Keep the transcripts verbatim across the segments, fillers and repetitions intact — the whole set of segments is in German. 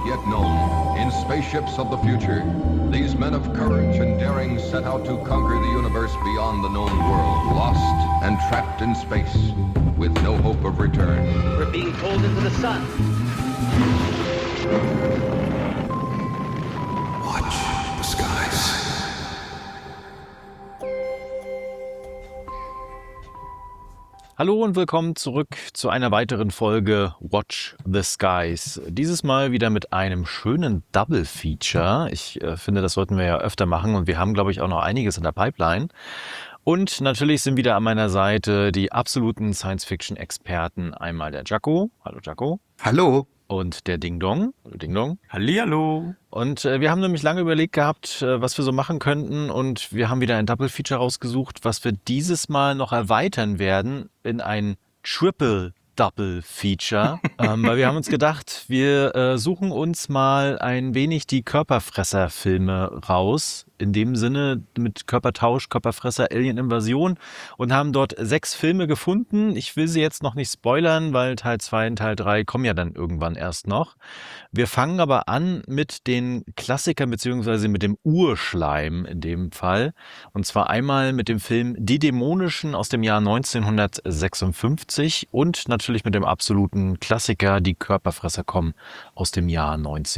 not yet known, in spaceships of the future, these men of courage and daring set out to conquer the universe beyond the known world, lost and trapped in space, with no hope of return. We're being pulled into the sun. Watch the skies. Hallo und willkommen zurück zu einer weiteren Folge Watch the Skies. Dieses Mal wieder mit einem schönen Double Feature. Ich äh, finde, das sollten wir ja öfter machen und wir haben, glaube ich, auch noch einiges in der Pipeline. Und natürlich sind wieder an meiner Seite die absoluten Science-Fiction-Experten. Einmal der Jaco. Hallo Jaco. Hallo. Und der Ding Dong. Hallo Ding Dong. Hallihallo. Und äh, wir haben nämlich lange überlegt gehabt, äh, was wir so machen könnten. Und wir haben wieder ein Double Feature rausgesucht, was wir dieses Mal noch erweitern werden in ein Triple Double Feature. ähm, weil wir haben uns gedacht, wir äh, suchen uns mal ein wenig die Körperfresser-Filme raus. In dem Sinne mit Körpertausch, Körperfresser, Alien-Invasion und haben dort sechs Filme gefunden. Ich will sie jetzt noch nicht spoilern, weil Teil zwei und Teil drei kommen ja dann irgendwann erst noch. Wir fangen aber an mit den Klassikern beziehungsweise mit dem Urschleim in dem Fall. Und zwar einmal mit dem Film Die Dämonischen aus dem Jahr neunzehnhundertsechsundfünfzig und natürlich mit dem absoluten Klassiker Die Körperfresser kommen aus dem Jahr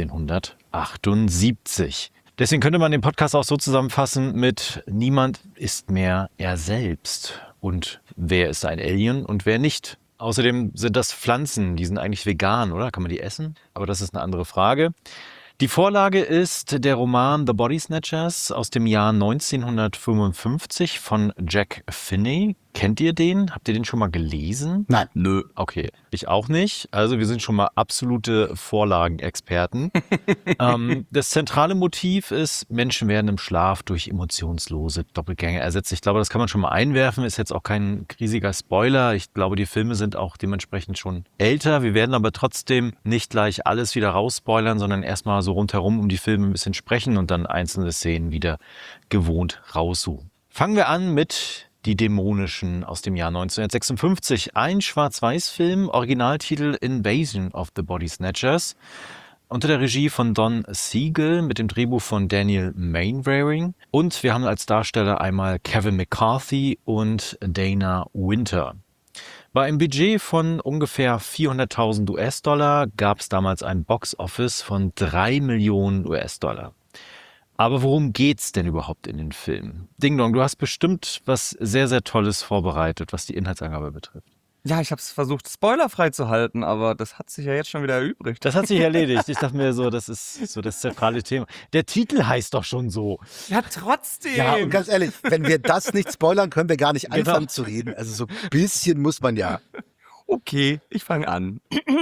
neunzehnhundertachtundsiebzig. Deswegen könnte man den Podcast auch so zusammenfassen mit Niemand ist mehr er selbst. Und wer ist ein Alien und wer nicht? Außerdem sind das Pflanzen, die sind eigentlich vegan, oder? Kann man die essen? Aber das ist eine andere Frage. Die Vorlage ist der Roman The Body Snatchers aus dem Jahr neunzehnhundertfünfundfünfzig von Jack Finney. Kennt ihr den? Habt ihr den schon mal gelesen? Nein. Nö. Okay, ich auch nicht. Also wir sind schon mal absolute Vorlagenexperten. ähm, das zentrale Motiv ist, Menschen werden im Schlaf durch emotionslose Doppelgänger ersetzt. Ich glaube, das kann man schon mal einwerfen. Ist jetzt auch kein riesiger Spoiler. Ich glaube, die Filme sind auch dementsprechend schon älter. Wir werden aber trotzdem nicht gleich alles wieder rausspoilern, sondern erstmal so rundherum um die Filme ein bisschen sprechen und dann einzelne Szenen wieder gewohnt raussuchen. Fangen wir an mit Die Dämonischen aus dem Jahr neunzehnhundertsechsundfünfzig. Ein Schwarz-Weiß-Film, Originaltitel Invasion of the Body Snatchers. Unter der Regie von Don Siegel mit dem Drehbuch von Daniel Mainwaring. Und wir haben als Darsteller einmal Kevin McCarthy und Dana Winter. Bei einem Budget von ungefähr vierhunderttausend U S-Dollar gab es damals ein Box-Office von drei Millionen U S-Dollar. Aber worum geht's denn überhaupt in den Film? Ding Dong, du hast bestimmt was sehr, sehr Tolles vorbereitet, was die Inhaltsangabe betrifft. Ja, ich habe es versucht, spoilerfrei zu halten, aber das hat sich ja jetzt schon wieder erübrigt. Das hat sich erledigt. Ich dachte mir so, das ist so das zentrale Thema. Der Titel heißt doch schon so. Ja, trotzdem. Ja, und ganz ehrlich, wenn wir das nicht spoilern, können wir gar nicht Genau. anfangen zu reden. Also so ein bisschen muss man ja. Okay, ich fange an.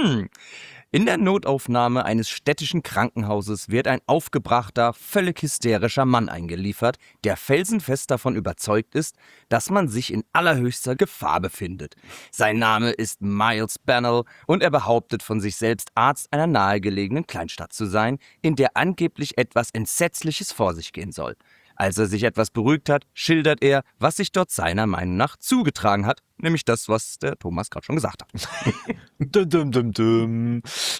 In der Notaufnahme eines städtischen Krankenhauses wird ein aufgebrachter, völlig hysterischer Mann eingeliefert, der felsenfest davon überzeugt ist, dass man sich in allerhöchster Gefahr befindet. Sein Name ist Miles Bennell und er behauptet von sich selbst, Arzt einer nahegelegenen Kleinstadt zu sein, in der angeblich etwas Entsetzliches vor sich gehen soll. Als er sich etwas beruhigt hat, schildert er, was sich dort seiner Meinung nach zugetragen hat, nämlich das, was der Thomas gerade schon gesagt hat. Dum, dum, dum, dum.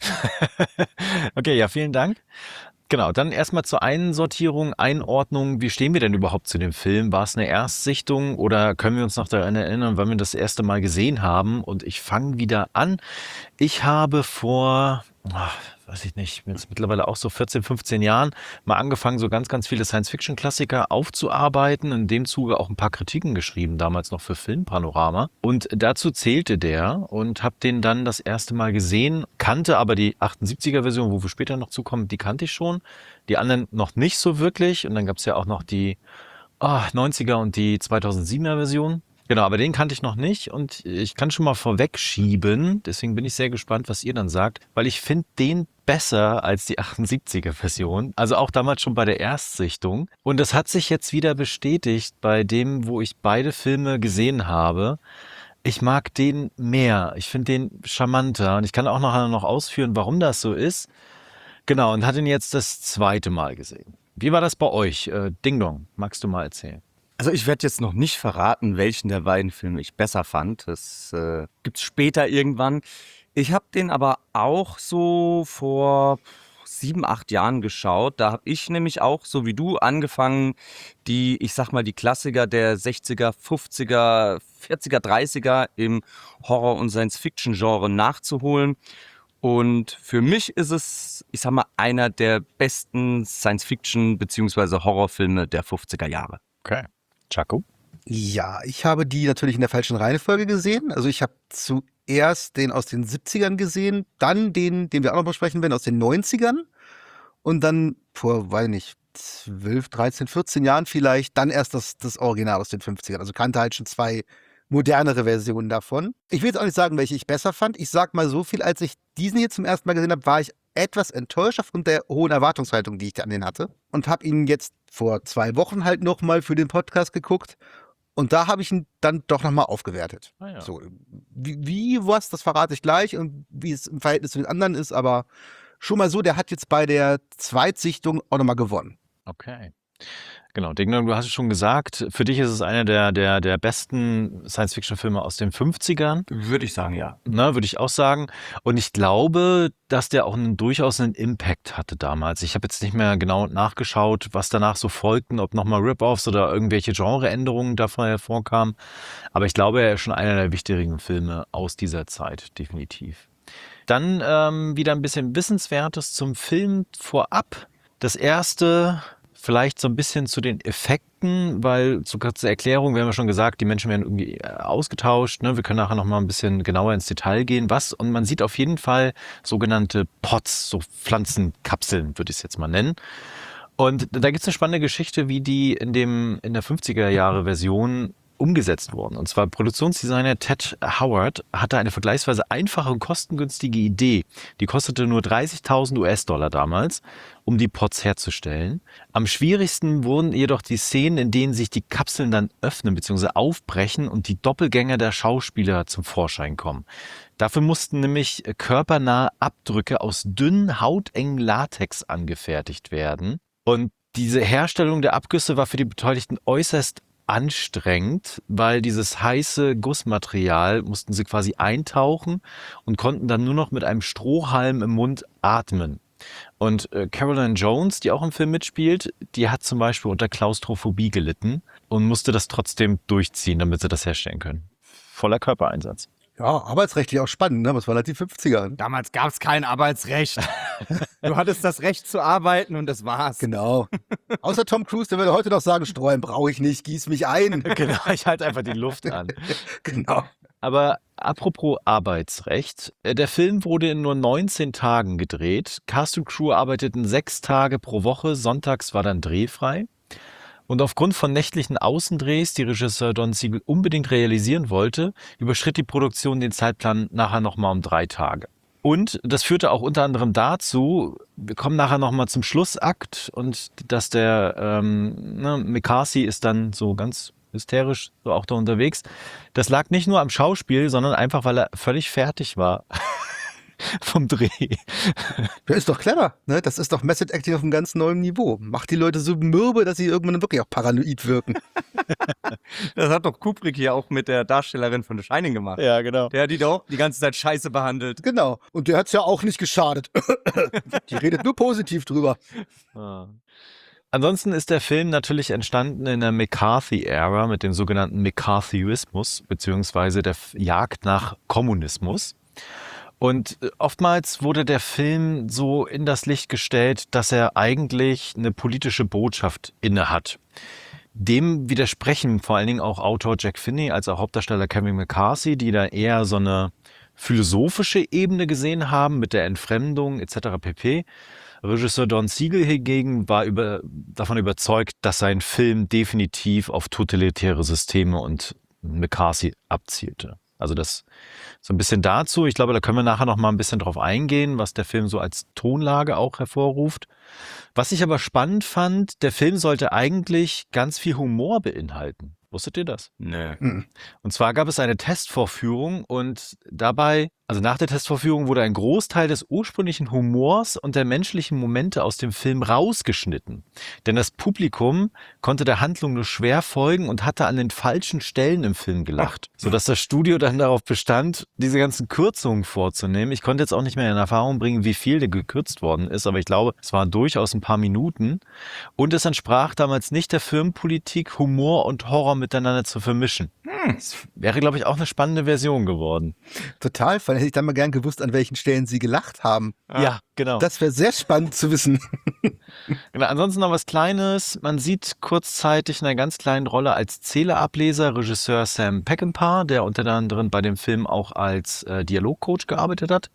Okay, ja, vielen Dank. Genau, dann erstmal zur Einsortierung, Einordnung. Wie stehen wir denn überhaupt zu dem Film? War es eine Erstsichtung oder können wir uns noch daran erinnern, wann wir das erste Mal gesehen haben? Und ich fange wieder an. Ich habe vor, ach, weiß ich nicht, jetzt mittlerweile auch so vierzehn, fünfzehn Jahren mal angefangen, so ganz, ganz viele Science-Fiction-Klassiker aufzuarbeiten. In dem Zuge auch ein paar Kritiken geschrieben, damals noch für Filmpanorama. Und dazu zählte der und habe den dann das erste Mal gesehen, kannte aber die achtundsiebziger-Version, wo wir später noch zukommen, die kannte ich schon. Die anderen noch nicht so wirklich. Und dann gab es ja auch noch die oh, neunziger und die zweitausendsiebener-Version. Genau, aber den kannte ich noch nicht und ich kann schon mal vorwegschieben, deswegen bin ich sehr gespannt, was ihr dann sagt, weil ich finde den besser als die achtundsiebziger-Version, also auch damals schon bei der Erstsichtung. Und das hat sich jetzt wieder bestätigt bei dem, wo ich beide Filme gesehen habe. Ich mag den mehr, ich finde den charmanter und ich kann auch nachher noch ausführen, warum das so ist. Genau, und hatte ihn jetzt das zweite Mal gesehen. Wie war das bei euch? Äh, Ding Dong, magst du mal erzählen? Also ich werde jetzt noch nicht verraten, welchen der beiden Filme ich besser fand. Das äh, gibt's später irgendwann. Ich habe den aber auch so vor sieben, acht Jahren geschaut. Da habe ich nämlich auch, so wie du, angefangen, die, ich sag mal, die Klassiker der sechziger, fünfziger, vierziger, dreißiger im Horror- und Science-Fiction-Genre nachzuholen. Und für mich ist es, ich sag mal, einer der besten Science-Fiction- bzw. Horrorfilme der fünfziger Jahre. Okay. Chaco? Ja, ich habe die natürlich in der falschen Reihenfolge gesehen. Also ich habe zuerst den aus den siebzigern gesehen, dann den, den wir auch noch besprechen werden, aus den neunzigern und dann vor, weiß nicht, zwölf, dreizehn, vierzehn Jahren vielleicht, dann erst das, das Original aus den fünfzigern. Also kannte halt schon zwei modernere Versionen davon. Ich will jetzt auch nicht sagen, welche ich besser fand. Ich sag mal so viel, als ich diesen hier zum ersten Mal gesehen habe, war ich etwas enttäuscht aufgrund der hohen Erwartungshaltung, die ich an den hatte. Und habe ihn jetzt vor zwei Wochen halt nochmal für den Podcast geguckt. Und da habe ich ihn dann doch nochmal aufgewertet. Ah ja. So, wie, wie, was, das verrate ich gleich und wie es im Verhältnis zu den anderen ist, aber schon mal so, der hat jetzt bei der Zweitsichtung auch nochmal gewonnen. Okay. Genau, Dignan, du hast es schon gesagt, für dich ist es einer der, der, der besten Science-Fiction-Filme aus den fünfzigern. Würde ich sagen, ja. Ne, würde ich auch sagen. Und ich glaube, dass der auch einen, durchaus einen Impact hatte damals. Ich habe jetzt nicht mehr genau nachgeschaut, was danach so folgten, ob nochmal Rip-Offs oder irgendwelche Genreänderungen davon hervorkamen. Aber ich glaube, er ist schon einer der wichtigen Filme aus dieser Zeit, definitiv. Dann ähm, wieder ein bisschen Wissenswertes zum Film vorab. Das erste... Vielleicht so ein bisschen zu den Effekten, weil, so kurze Erklärung, wir haben ja schon gesagt, die Menschen werden irgendwie ausgetauscht. Ne? Wir können nachher noch mal ein bisschen genauer ins Detail gehen. Was? Und man sieht auf jeden Fall sogenannte Pods, so Pflanzenkapseln, würde ich es jetzt mal nennen. Und da gibt es eine spannende Geschichte, wie die in, dem, in der fünfziger-Jahre-Version umgesetzt wurden. Und zwar Produktionsdesigner Ted Howard hatte eine vergleichsweise einfache und kostengünstige Idee. Die kostete nur dreißigtausend US-Dollar damals, um die Pods herzustellen. Am schwierigsten wurden jedoch die Szenen, in denen sich die Kapseln dann öffnen bzw. aufbrechen und die Doppelgänger der Schauspieler zum Vorschein kommen. Dafür mussten nämlich körpernahe Abdrücke aus dünnen, hautengen Latex angefertigt werden. Und diese Herstellung der Abgüsse war für die Beteiligten äußerst anstrengend, weil dieses heiße Gussmaterial mussten sie quasi eintauchen und konnten dann nur noch mit einem Strohhalm im Mund atmen. Und äh, Caroline Jones, die auch im Film mitspielt, die hat zum Beispiel unter Klaustrophobie gelitten und musste das trotzdem durchziehen, damit sie das herstellen können. Voller Körpereinsatz. Ja, arbeitsrechtlich auch spannend, ne? Was war halt die fünfziger? Damals gab es kein Arbeitsrecht. Du hattest das Recht zu arbeiten und das war's. Genau. Außer Tom Cruise, der würde heute noch sagen, Strohhalm brauche ich nicht, gieß mich ein. Genau, ich halte einfach die Luft an. Genau. Aber apropos Arbeitsrecht, der Film wurde in nur neunzehn Tagen gedreht. Cast und Crew arbeiteten sechs Tage pro Woche, sonntags war dann drehfrei. Und aufgrund von nächtlichen Außendrehs, die Regisseur Don Siegel unbedingt realisieren wollte, überschritt die Produktion den Zeitplan nachher nochmal um drei Tage. Und das führte auch unter anderem dazu, wir kommen nachher nochmal zum Schlussakt und dass der ähm, ne, McCarthy ist dann so ganz hysterisch so auch da unterwegs. Das lag nicht nur am Schauspiel, sondern einfach, weil er völlig fertig war vom Dreh. Der ist doch clever, ne? Das ist doch Method Acting auf einem ganz neuen Niveau. Macht die Leute so mürbe, dass sie irgendwann wirklich auch paranoid wirken. Das hat doch Kubrick hier auch mit der Darstellerin von The Shining gemacht. Ja, genau. Der hat die doch die ganze Zeit scheiße behandelt. Genau. Und der hat's ja auch nicht geschadet. Die redet nur positiv drüber. Ah. Ansonsten ist der Film natürlich entstanden in der McCarthy-Ära mit dem sogenannten McCarthyismus beziehungsweise der Jagd nach Kommunismus. Und oftmals wurde der Film so in das Licht gestellt, dass er eigentlich eine politische Botschaft innehat. Dem widersprechen vor allen Dingen auch Autor Jack Finney als auch Hauptdarsteller Kevin McCarthy, die da eher so eine philosophische Ebene gesehen haben mit der Entfremdung et cetera pp. Regisseur Don Siegel hingegen war über, davon überzeugt, dass sein Film definitiv auf totalitäre Systeme und McCarthy abzielte. Also das so ein bisschen dazu. Ich glaube, da können wir nachher noch mal ein bisschen drauf eingehen, was der Film so als Tonlage auch hervorruft. Was ich aber spannend fand, der Film sollte eigentlich ganz viel Humor beinhalten. Wusstet ihr das? Nee. Mhm. Und zwar gab es eine Testvorführung und dabei, also nach der Testvorführung wurde ein Großteil des ursprünglichen Humors und der menschlichen Momente aus dem Film rausgeschnitten. Denn das Publikum konnte der Handlung nur schwer folgen und hatte an den falschen Stellen im Film gelacht, sodass das Studio dann darauf bestand, diese ganzen Kürzungen vorzunehmen. Ich konnte jetzt auch nicht mehr in Erfahrung bringen, wie viel da gekürzt worden ist, aber ich glaube, es waren durchaus ein paar Minuten. Und es entsprach damals nicht der Filmpolitik, Humor und Horror miteinander zu vermischen. Das wäre, glaube ich, auch eine spannende Version geworden. Total, weil hätte ich dann mal gern gewusst, an welchen Stellen sie gelacht haben. Ja, genau. Das wäre sehr spannend zu wissen. genau. Ansonsten noch was Kleines. Man sieht kurzzeitig in einer ganz kleinen Rolle als Zählerableser Regisseur Sam Peckinpah, der unter anderem bei dem Film auch als äh, Dialogcoach gearbeitet hat.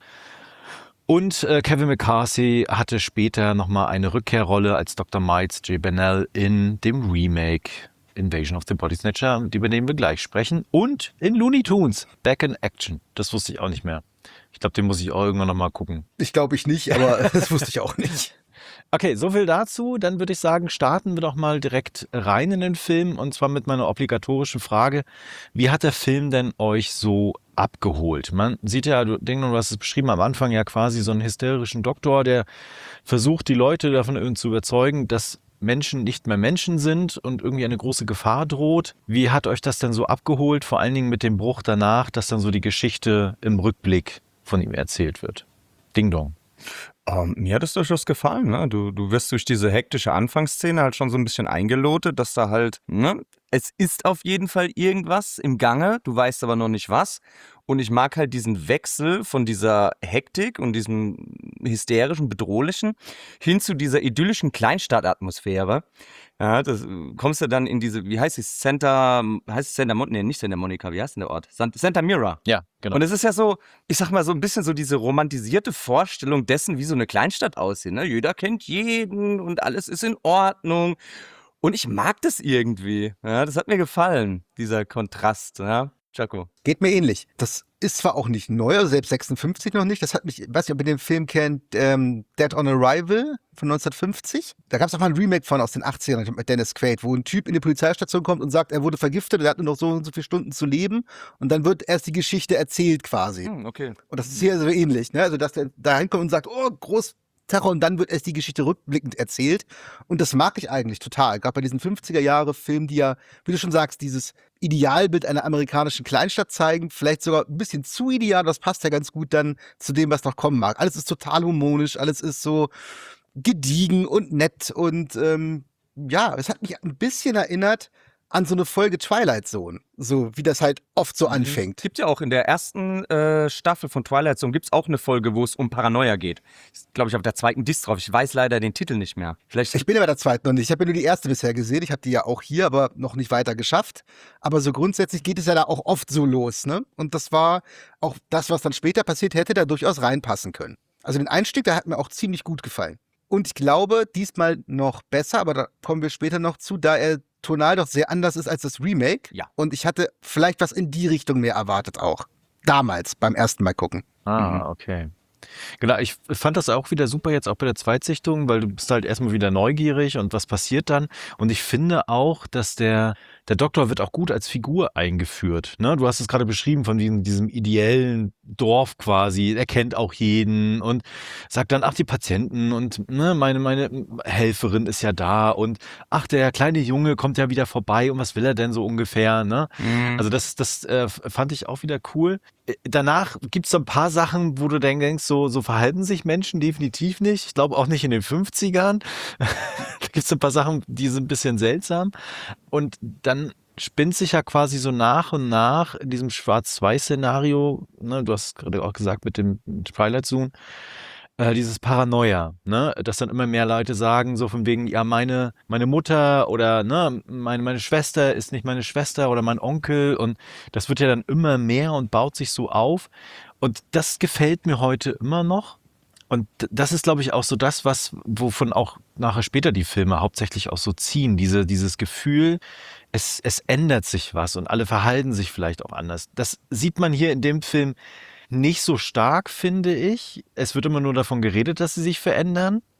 Und äh, Kevin McCarthy hatte später nochmal eine Rückkehrrolle als Doktor Miles J. Bennell in dem Remake Invasion of the Body Snatcher, über den wir gleich sprechen. Und in Looney Tunes, Back in Action. Das wusste ich auch nicht mehr. Ich glaube, den muss ich auch irgendwann nochmal gucken. Ich glaube ich nicht, aber das wusste ich auch nicht. Okay, so viel dazu. Dann würde ich sagen, starten wir doch mal direkt rein in den Film. Und zwar mit meiner obligatorischen Frage. Wie hat der Film denn euch so abgeholt? Man sieht ja, du, Ding, du hast es beschrieben, am Anfang ja quasi so einen hysterischen Doktor, der versucht, die Leute davon zu überzeugen, dass Menschen nicht mehr Menschen sind und irgendwie eine große Gefahr droht. Wie hat euch das denn so abgeholt? Vor allen Dingen mit dem Bruch danach, dass dann so die Geschichte im Rückblick von ihm erzählt wird. Ding Dong. Um, mir hat es durchaus gefallen, ne? Du, du wirst durch diese hektische Anfangsszene halt schon so ein bisschen eingelotet, dass da halt, ne? Es ist auf jeden Fall irgendwas im Gange, du weißt aber noch nicht was. Und ich mag halt diesen Wechsel von dieser Hektik und diesem hysterischen, bedrohlichen hin zu dieser idyllischen Kleinstadtatmosphäre. Ja, das kommst du dann in diese, wie heißt es, Santa, heißt es Santa Monica? Nee, nicht Santa Monica, wie heißt denn der Ort? Santa Mira. Ja, genau. Und es ist ja so, ich sag mal so ein bisschen so diese romantisierte Vorstellung dessen, wie so eine Kleinstadt aussieht. Ne? Jeder kennt jeden und alles ist in Ordnung. Und ich mag das irgendwie. Ja, das hat mir gefallen, dieser Kontrast. Ja, Chaco. Geht mir ähnlich. Das ist zwar auch nicht neu, also selbst sechsundfünfzig noch nicht. Das hat mich, ich weiß nicht, ob ihr den Film kennt, ähm, Dead on Arrival von neunzehnhundertfünfzig. Da gab es auch mal ein Remake von aus den achtzigern mit Dennis Quaid, wo ein Typ in die Polizeistation kommt und sagt, er wurde vergiftet, er hat nur noch so und so viele Stunden zu leben. Und dann wird erst die Geschichte erzählt quasi. Hm, okay. Und das ist hier so ähnlich, ne? Also, dass der da reinkommt und sagt, oh, groß Terror, und dann wird erst die Geschichte rückblickend erzählt. Und das mag ich eigentlich total. Gerade bei diesen fünfziger-Jahre-Filmen, die ja, wie du schon sagst, dieses Idealbild einer amerikanischen Kleinstadt zeigen, vielleicht sogar ein bisschen zu ideal, das passt ja ganz gut dann zu dem, was noch kommen mag. Alles ist total harmonisch, alles ist so gediegen und nett und ähm, ja, es hat mich ein bisschen erinnert an so eine Folge Twilight Zone, so wie das halt oft so anfängt. Es gibt ja auch in der ersten äh, Staffel von Twilight Zone gibt's auch eine Folge, wo es um Paranoia geht. Glaube ich, auf der zweiten Disc drauf. Ich weiß leider den Titel nicht mehr. Vielleicht Ich bin ja bei der zweiten noch nicht. Ich habe ja nur die erste bisher gesehen. Ich habe die ja auch hier, aber noch nicht weiter geschafft. Aber so grundsätzlich geht es ja da auch oft so los, ne? Und das war auch das, was dann später passiert, hätte da durchaus reinpassen können. Also den Einstieg, der hat mir auch ziemlich gut gefallen. Und ich glaube, diesmal noch besser, aber da kommen wir später noch zu, da er tonal doch sehr anders ist als das Remake. Ja. Und ich hatte vielleicht was in die Richtung mehr erwartet auch. Damals, beim ersten Mal gucken. Ah, okay. Genau, ich fand das auch wieder super jetzt auch bei der Zweitsichtung, weil du bist halt erstmal wieder neugierig und was passiert dann. Und ich finde auch, dass der, der Doktor wird auch gut als Figur eingeführt. Ne? Du hast es gerade beschrieben von diesem, diesem ideellen Dorf quasi. Er kennt auch jeden und sagt dann, ach, die Patienten und ne, meine, meine Helferin ist ja da und ach, der kleine Junge kommt ja wieder vorbei und was will er denn so ungefähr? Ne? Mhm. Also das, das äh, fand ich auch wieder cool. Danach gibt es so ein paar Sachen, wo du dann denkst, so, so verhalten sich Menschen definitiv nicht. Ich glaube auch nicht in den fünfzigern. Da gibt es ein paar Sachen, die sind ein bisschen seltsam. Und dann spinnt sich ja quasi so nach und nach in diesem Schwarz-Weiß-Szenario, ne, du hast gerade auch gesagt mit dem Twilight Zone, äh, dieses Paranoia, ne, dass dann immer mehr Leute sagen, so von wegen, ja, meine, meine Mutter oder ne, meine, meine Schwester ist nicht meine Schwester oder mein Onkel und das wird ja dann immer mehr und baut sich so auf und das gefällt mir heute immer noch. Und das ist, glaube ich, auch so das, was, wovon auch nachher später die Filme hauptsächlich auch so ziehen. Diese, dieses Gefühl, es, es ändert sich was und alle verhalten sich vielleicht auch anders. Das sieht man hier in dem Film nicht so stark, finde ich. Es wird immer nur davon geredet, dass sie sich verändern.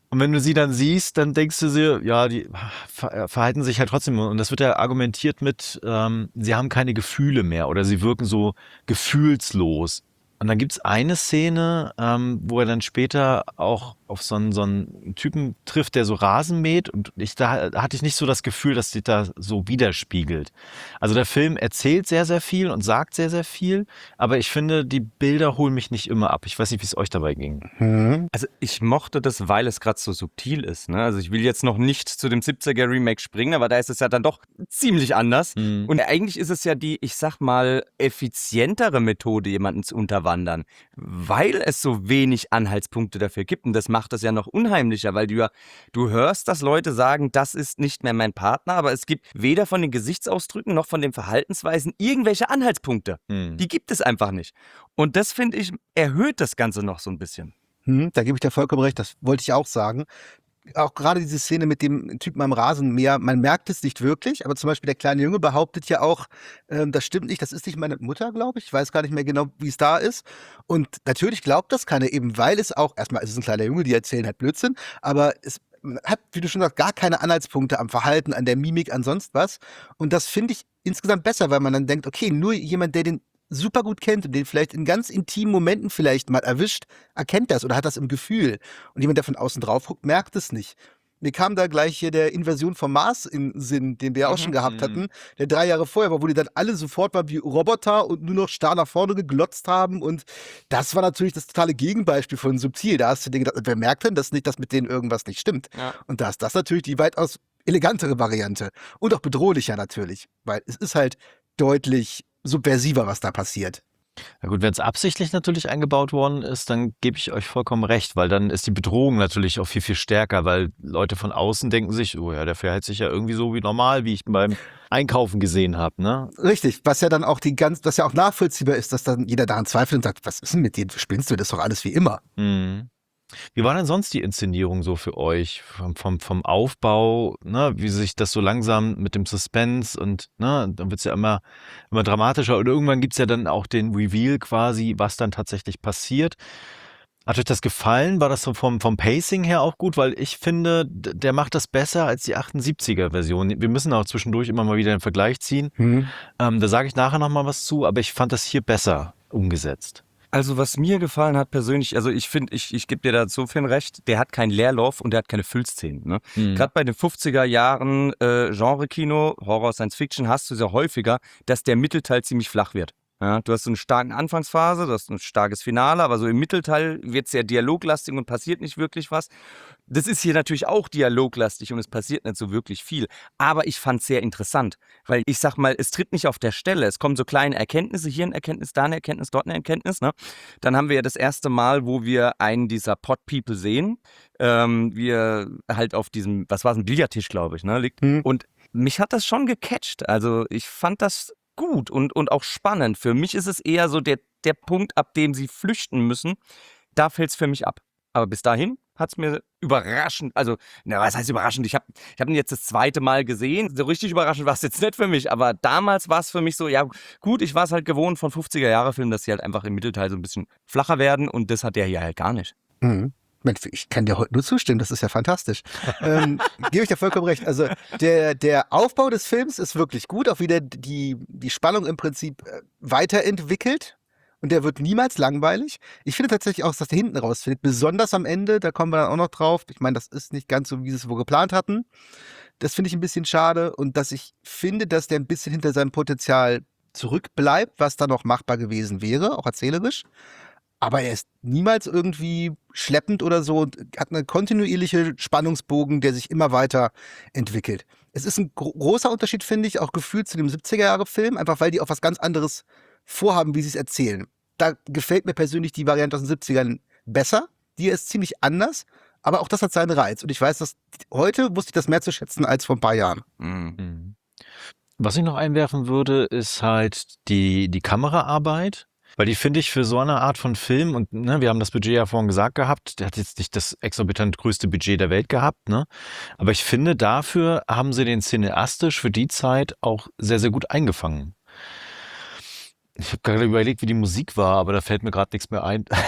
Und wenn du sie dann siehst, dann denkst du sie, ja, die ver verhalten sich halt trotzdem. Und das wird ja argumentiert mit, ähm, sie haben keine Gefühle mehr oder sie wirken so gefühlslos. Und dann gibt's eine Szene, ähm, wo er dann später auch auf so einen, so einen Typen trifft, der so Rasen mäht. Und ich, da hatte ich nicht so das Gefühl, dass sich da so widerspiegelt. Also der Film erzählt sehr, sehr viel und sagt sehr, sehr viel. Aber ich finde, die Bilder holen mich nicht immer ab. Ich weiß nicht, wie es euch dabei ging. Mhm. Also ich mochte das, weil es gerade so subtil ist. Ne? Also ich will jetzt noch nicht zu dem siebziger Remake springen, aber da ist es ja dann doch ziemlich anders. Mhm. Und eigentlich ist es ja die, ich sag mal, effizientere Methode, jemanden zu unterwandern, weil es so wenig Anhaltspunkte dafür gibt. Und das macht es ja noch unheimlicher, weil du ja, du hörst, dass Leute sagen, das ist nicht mehr mein Partner, aber es gibt weder von den Gesichtsausdrücken noch von den Verhaltensweisen irgendwelche Anhaltspunkte. Mhm. Die gibt es einfach nicht. Und das, finde ich, erhöht das Ganze noch so ein bisschen. Hm, da gebe ich dir vollkommen recht, das wollte ich auch sagen. Auch gerade diese Szene mit dem Typen am Rasenmäher, man merkt es nicht wirklich, aber zum Beispiel der kleine Junge behauptet ja auch, ähm, das stimmt nicht, das ist nicht meine Mutter, glaube ich. Ich weiß gar nicht mehr genau, wie es da ist. Und natürlich glaubt das keiner, eben weil es auch, erstmal ist es ein kleiner Junge, die erzählen halt Blödsinn, aber es hat, wie du schon sagst, gar keine Anhaltspunkte am Verhalten, an der Mimik, an sonst was. Und das finde ich insgesamt besser, weil man dann denkt, okay, nur jemand, der den super gut kennt und den vielleicht in ganz intimen Momenten vielleicht mal erwischt, erkennt das oder hat das im Gefühl. Und jemand, der von außen drauf guckt, merkt es nicht. Mir kam da gleich hier der Invasion vom Mars in den Sinn, den wir ja auch schon gehabt hatten, der drei Jahre vorher war, wo die dann alle sofort waren wie Roboter und nur noch starr nach vorne geglotzt haben. Und das war natürlich das totale Gegenbeispiel von subtil. Da hast du dir gedacht, wer merkt denn das nicht, dass mit denen irgendwas nicht stimmt? Ja. Und da ist das natürlich die weitaus elegantere Variante. Und auch bedrohlicher natürlich, weil es ist halt deutlich subversiver, was da passiert. Na gut, wenn es absichtlich natürlich eingebaut worden ist, dann gebe ich euch vollkommen recht, weil dann ist die Bedrohung natürlich auch viel, viel stärker, weil Leute von außen denken sich, oh ja, der verhält sich ja irgendwie so wie normal, wie ich ihn beim Einkaufen gesehen habe, ne? Richtig, was ja dann auch die ganz, was ja auch nachvollziehbar ist, dass dann jeder daran zweifelt und sagt, was ist denn mit dir, spinnst du, das ist doch alles wie immer. Mhm. Wie war denn sonst die Inszenierung so für euch? Vom, vom, vom Aufbau, ne, wie sich das so langsam mit dem Suspense und ne, dann wird's ja immer, immer dramatischer und irgendwann gibt's ja dann auch den Reveal quasi, was dann tatsächlich passiert. Hat euch das gefallen? War das so vom, vom Pacing her auch gut? Weil ich finde, d- der macht das besser als die achtundsiebziger-Version. Wir müssen auch zwischendurch immer mal wieder einen Vergleich ziehen. Hm. Ähm, da sage ich nachher nochmal was zu, aber ich fand das hier besser umgesetzt. Also was mir gefallen hat persönlich, also ich finde, ich, ich gebe dir da so viel recht, der hat keinen Leerlauf und der hat keine Füllszenen. Ne? Mhm. Gerade bei den fünfziger Jahren äh, Genre-Kino, Horror, Science-Fiction hast du sehr häufiger, dass der Mittelteil ziemlich flach wird. Ja, du hast so eine starke Anfangsphase, du hast ein starkes Finale, aber so im Mittelteil wird es sehr dialoglastig und passiert nicht wirklich was. Das ist hier natürlich auch dialoglastig und es passiert nicht so wirklich viel. Aber ich fand es sehr interessant, weil ich sag mal, es tritt nicht auf der Stelle. Es kommen so kleine Erkenntnisse, hier eine Erkenntnis, da eine Erkenntnis, dort eine Erkenntnis. Ne? Dann haben wir ja das erste Mal, wo wir einen dieser Pot-People sehen, ähm, wie er halt auf diesem, was war es, ein Billardtisch, glaube ich, ne, liegt. Hm. Und mich hat das schon gecatcht. Also ich fand das gut und, und auch spannend. Für mich ist es eher so der, der Punkt, ab dem sie flüchten müssen. Da fällt es für mich ab. Aber bis dahin hat es mir überraschend, also, na, was heißt überraschend? Ich habe ich hab ihn jetzt das zweite Mal gesehen. So richtig überraschend war es jetzt nicht für mich, aber damals war es für mich so, ja gut, ich war es halt gewohnt von fünfziger-Jahre-Filmen, dass sie halt einfach im Mittelteil so ein bisschen flacher werden und das hat der hier halt gar nicht. Mhm. Mensch, ich kann dir heute nur zustimmen, das ist ja fantastisch. ähm, gebe ich dir vollkommen recht. Also der, der Aufbau des Films ist wirklich gut, auch wieder die, die Spannung im Prinzip äh, weiterentwickelt. Und der wird niemals langweilig. Ich finde tatsächlich auch, dass der hinten rausfindet, besonders am Ende, da kommen wir dann auch noch drauf. Ich meine, das ist nicht ganz so, wie sie es wohl geplant hatten. Das finde ich ein bisschen schade und dass ich finde, dass der ein bisschen hinter seinem Potenzial zurückbleibt, was da noch machbar gewesen wäre, auch erzählerisch. Aber er ist niemals irgendwie schleppend oder so und hat einen kontinuierlichen Spannungsbogen, der sich immer weiter entwickelt. Es ist ein gro- großer Unterschied, finde ich, auch gefühlt zu dem siebziger-Jahre-Film, einfach weil die auch was ganz anderes vorhaben, wie sie es erzählen. Da gefällt mir persönlich die Variante aus den siebzigern besser. Die ist ziemlich anders, aber auch das hat seinen Reiz. Und ich weiß, dass heute wusste ich das mehr zu schätzen als vor ein paar Jahren. Mhm. Mhm. Was ich noch einwerfen würde, ist halt die, die Kameraarbeit. Weil die finde ich für so eine Art von Film, und ne, wir haben das Budget ja vorhin gesagt gehabt, der hat jetzt nicht das exorbitant größte Budget der Welt gehabt, ne? Aber ich finde, dafür haben sie den cineastisch für die Zeit auch sehr, sehr gut eingefangen. Ich habe gerade überlegt, wie die Musik war, aber da fällt mir gerade nichts mehr ein. Ich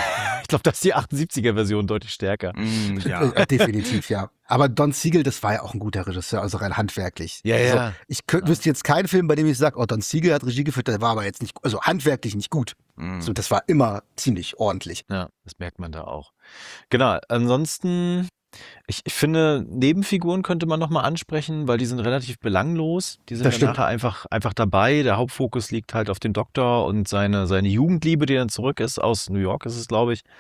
glaube, da ist die achtundsiebziger-Version deutlich stärker. Mm, ja. Äh, definitiv, ja. Aber Don Siegel, das war ja auch ein guter Regisseur, also rein handwerklich. Ja, also, ja. Ich könnt, wüsste jetzt keinen Film, bei dem ich sage, oh, Don Siegel hat Regie geführt, der war aber jetzt nicht, also handwerklich nicht gut. Mm. So, das war immer ziemlich ordentlich. Ja, das merkt man da auch. Genau, ansonsten, ich, ich finde, Nebenfiguren könnte man nochmal ansprechen, weil die sind relativ belanglos. Die sind Das ja stimmt. nachher einfach, einfach dabei. Der Hauptfokus liegt halt auf den Doktor und seine, seine Jugendliebe, die dann zurück ist. Aus New York ist es, glaube ich.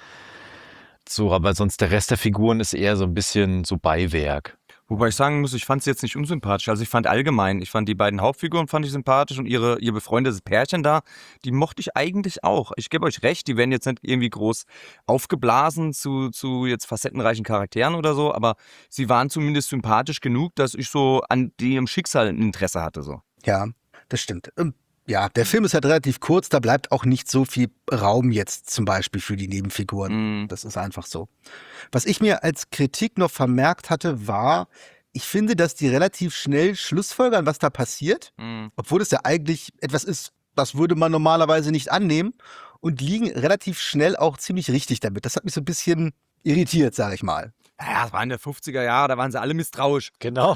So, aber sonst der Rest der Figuren ist eher so ein bisschen so Beiwerk. Wobei ich sagen muss, ich fand es jetzt nicht unsympathisch. Also ich fand allgemein, ich fand die beiden Hauptfiguren fand ich sympathisch und ihre, ihr befreundetes Pärchen da, die mochte ich eigentlich auch. Ich gebe euch recht, die werden jetzt nicht irgendwie groß aufgeblasen zu, zu jetzt facettenreichen Charakteren oder so, aber sie waren zumindest sympathisch genug, dass ich so an ihrem Schicksal ein Interesse hatte. So. Ja, das stimmt. Ähm, Ja, der Film ist halt relativ kurz, da bleibt auch nicht so viel Raum jetzt zum Beispiel für die Nebenfiguren. Mm. Das ist einfach so. Was ich mir als Kritik noch vermerkt hatte, war, ich finde, dass die relativ schnell schlussfolgern, was da passiert, Mm. obwohl es ja eigentlich etwas ist, das würde man normalerweise nicht annehmen und liegen relativ schnell auch ziemlich richtig damit. Das hat mich so ein bisschen irritiert, sage ich mal. Naja, das war in der fünfziger Jahre, da waren sie alle misstrauisch. Genau.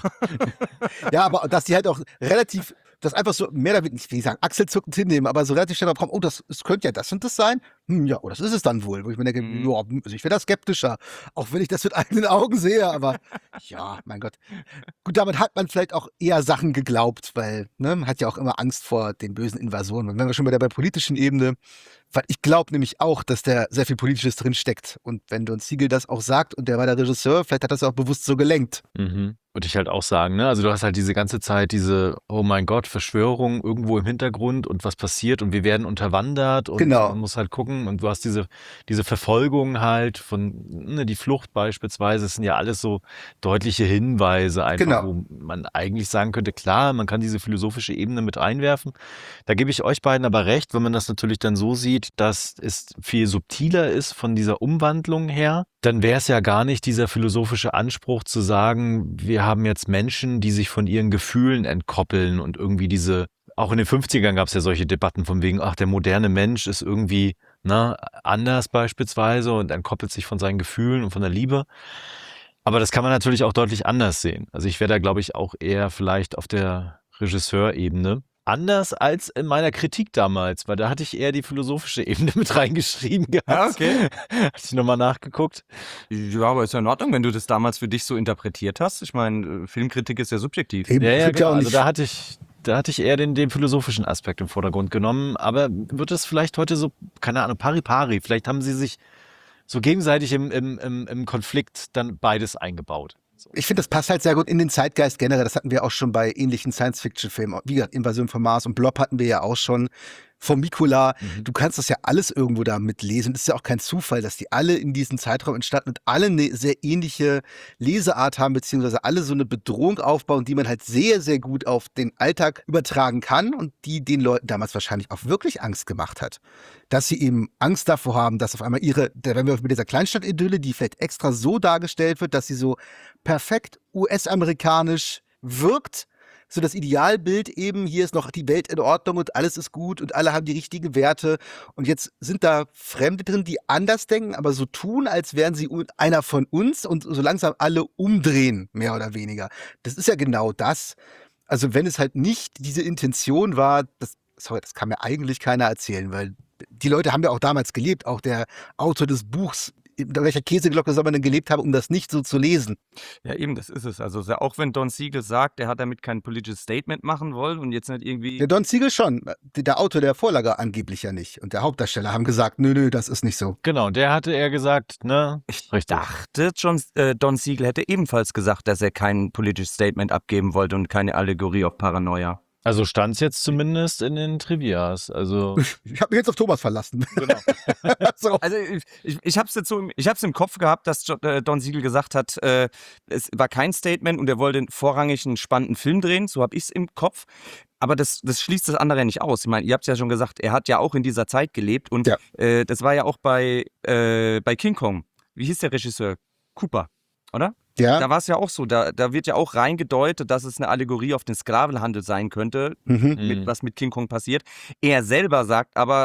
Ja, aber dass die halt auch relativ, das einfach so mehr oder weniger, nicht wie sagen, achselzuckend hinnehmen, aber so relativ schnell drauf kommen, oh, das, das könnte ja das und das sein. Hm, ja, oh, das ist es dann wohl. Wo ich mir denke, Mhm. ja, also ich wäre da skeptischer, auch wenn ich das mit eigenen Augen sehe, aber ja, mein Gott. Gut, damit hat man vielleicht auch eher Sachen geglaubt, weil ne, man hat ja auch immer Angst vor den bösen Invasionen. Und wenn wir schon bei der bei politischen Ebene, weil ich glaube nämlich auch, dass da sehr viel Politisches drin steckt. Und wenn Don Siegel das auch sagt und der war der Regisseur, vielleicht hat er das auch bewusst so gelenkt. Mhm. Würde ich halt auch sagen, ne? Also du hast halt diese ganze Zeit diese, oh mein Gott, Verschwörung irgendwo im Hintergrund und was passiert und wir werden unterwandert und Genau. man muss halt gucken und du hast diese, diese Verfolgung halt von, ne, die Flucht beispielsweise, das sind ja alles so deutliche Hinweise einfach, Genau. wo man eigentlich sagen könnte, klar, man kann diese philosophische Ebene mit reinwerfen. Da gebe ich euch beiden aber recht, wenn man das natürlich dann so sieht, dass es viel subtiler ist von dieser Umwandlung her, dann wäre es ja gar nicht dieser philosophische Anspruch zu sagen, wir haben jetzt Menschen, die sich von ihren Gefühlen entkoppeln und irgendwie diese, auch in den fünfzigern gab es ja solche Debatten von wegen, ach, der moderne Mensch ist irgendwie ne, anders beispielsweise und entkoppelt sich von seinen Gefühlen und von der Liebe. Aber das kann man natürlich auch deutlich anders sehen. Also ich wäre da, glaube ich, auch eher vielleicht auf der Regisseurebene. Anders als in meiner Kritik damals, weil da hatte ich eher die philosophische Ebene mit reingeschrieben gehabt. Ja, okay. Hatte ich nochmal nachgeguckt. Ja, aber ist ja in Ordnung, wenn du das damals für dich so interpretiert hast. Ich meine, äh, Filmkritik ist ja subjektiv. Eben, Ja, ja, gibt ja genau. auch Also nicht, da hatte ich, da hatte ich eher den, den philosophischen Aspekt im Vordergrund genommen. Aber wird es vielleicht heute so, keine Ahnung, pari pari, vielleicht haben sie sich so gegenseitig im, im, im, im Konflikt dann beides eingebaut. So. ich finde, das passt halt sehr gut in den Zeitgeist generell. Das hatten wir auch schon bei ähnlichen Science-Fiction-Filmen. Wie gesagt, Invasion von Mars und Blob hatten wir ja auch schon. Formicula, Mhm. du kannst das ja alles irgendwo da mitlesen. Es ist ja auch kein Zufall, dass die alle in diesem Zeitraum entstanden und alle eine sehr ähnliche Leseart haben, beziehungsweise alle so eine Bedrohung aufbauen, die man halt sehr, sehr gut auf den Alltag übertragen kann und die den Leuten damals wahrscheinlich auch wirklich Angst gemacht hat. Dass sie eben Angst davor haben, dass auf einmal ihre, da wenn wir mit dieser Kleinstadt-Idylle, die vielleicht extra so dargestellt wird, dass sie so perfekt U S-amerikanisch wirkt, so das Idealbild eben, hier ist noch die Welt in Ordnung und alles ist gut und alle haben die richtigen Werte und jetzt sind da Fremde drin, die anders denken, aber so tun, als wären sie un- einer von uns und so langsam alle umdrehen, mehr oder weniger. Das ist ja genau das. Also wenn es halt nicht diese Intention war, das, sorry, das kann mir eigentlich keiner erzählen, weil die Leute haben ja auch damals gelebt, auch der Autor des Buchs, in welcher Käseglocke soll man denn gelebt haben, um das nicht so zu lesen? Ja, eben, das ist es. Also ja, auch wenn Don Siegel sagt, er hat damit kein politisches Statement machen wollen und jetzt nicht irgendwie. Der Don Siegel schon, der Autor der Vorlage angeblich ja nicht. Und der Hauptdarsteller haben gesagt, nö, nö, das ist nicht so. Genau, der hatte eher gesagt, ne? Ich Richtig. dachte, John, äh, Don Siegel hätte ebenfalls gesagt, dass er kein politisches Statement abgeben wollte und keine Allegorie auf Paranoia. Also stand es jetzt zumindest in den Trivias. Also, Ich habe mich jetzt auf Thomas verlassen. genau. so. Also ich, ich, ich habe es jetzt so, im- ich habe es im Kopf gehabt, dass Jo- äh, Don Siegel gesagt hat, äh, es war kein Statement und er wollte vorrangig einen spannenden Film drehen. So habe ich es im Kopf. Aber das, das schließt das andere nicht aus. Ich meine, ihr habt es ja schon gesagt, er hat ja auch in dieser Zeit gelebt und Ja. äh, das war ja auch bei, äh, bei King Kong. Wie hieß der Regisseur? Cooper, oder? Ja. Da war es ja auch so, da, da wird ja auch reingedeutet, dass es eine Allegorie auf den Sklavenhandel sein könnte, Mhm. mit, was mit King Kong passiert. Er selber sagt aber,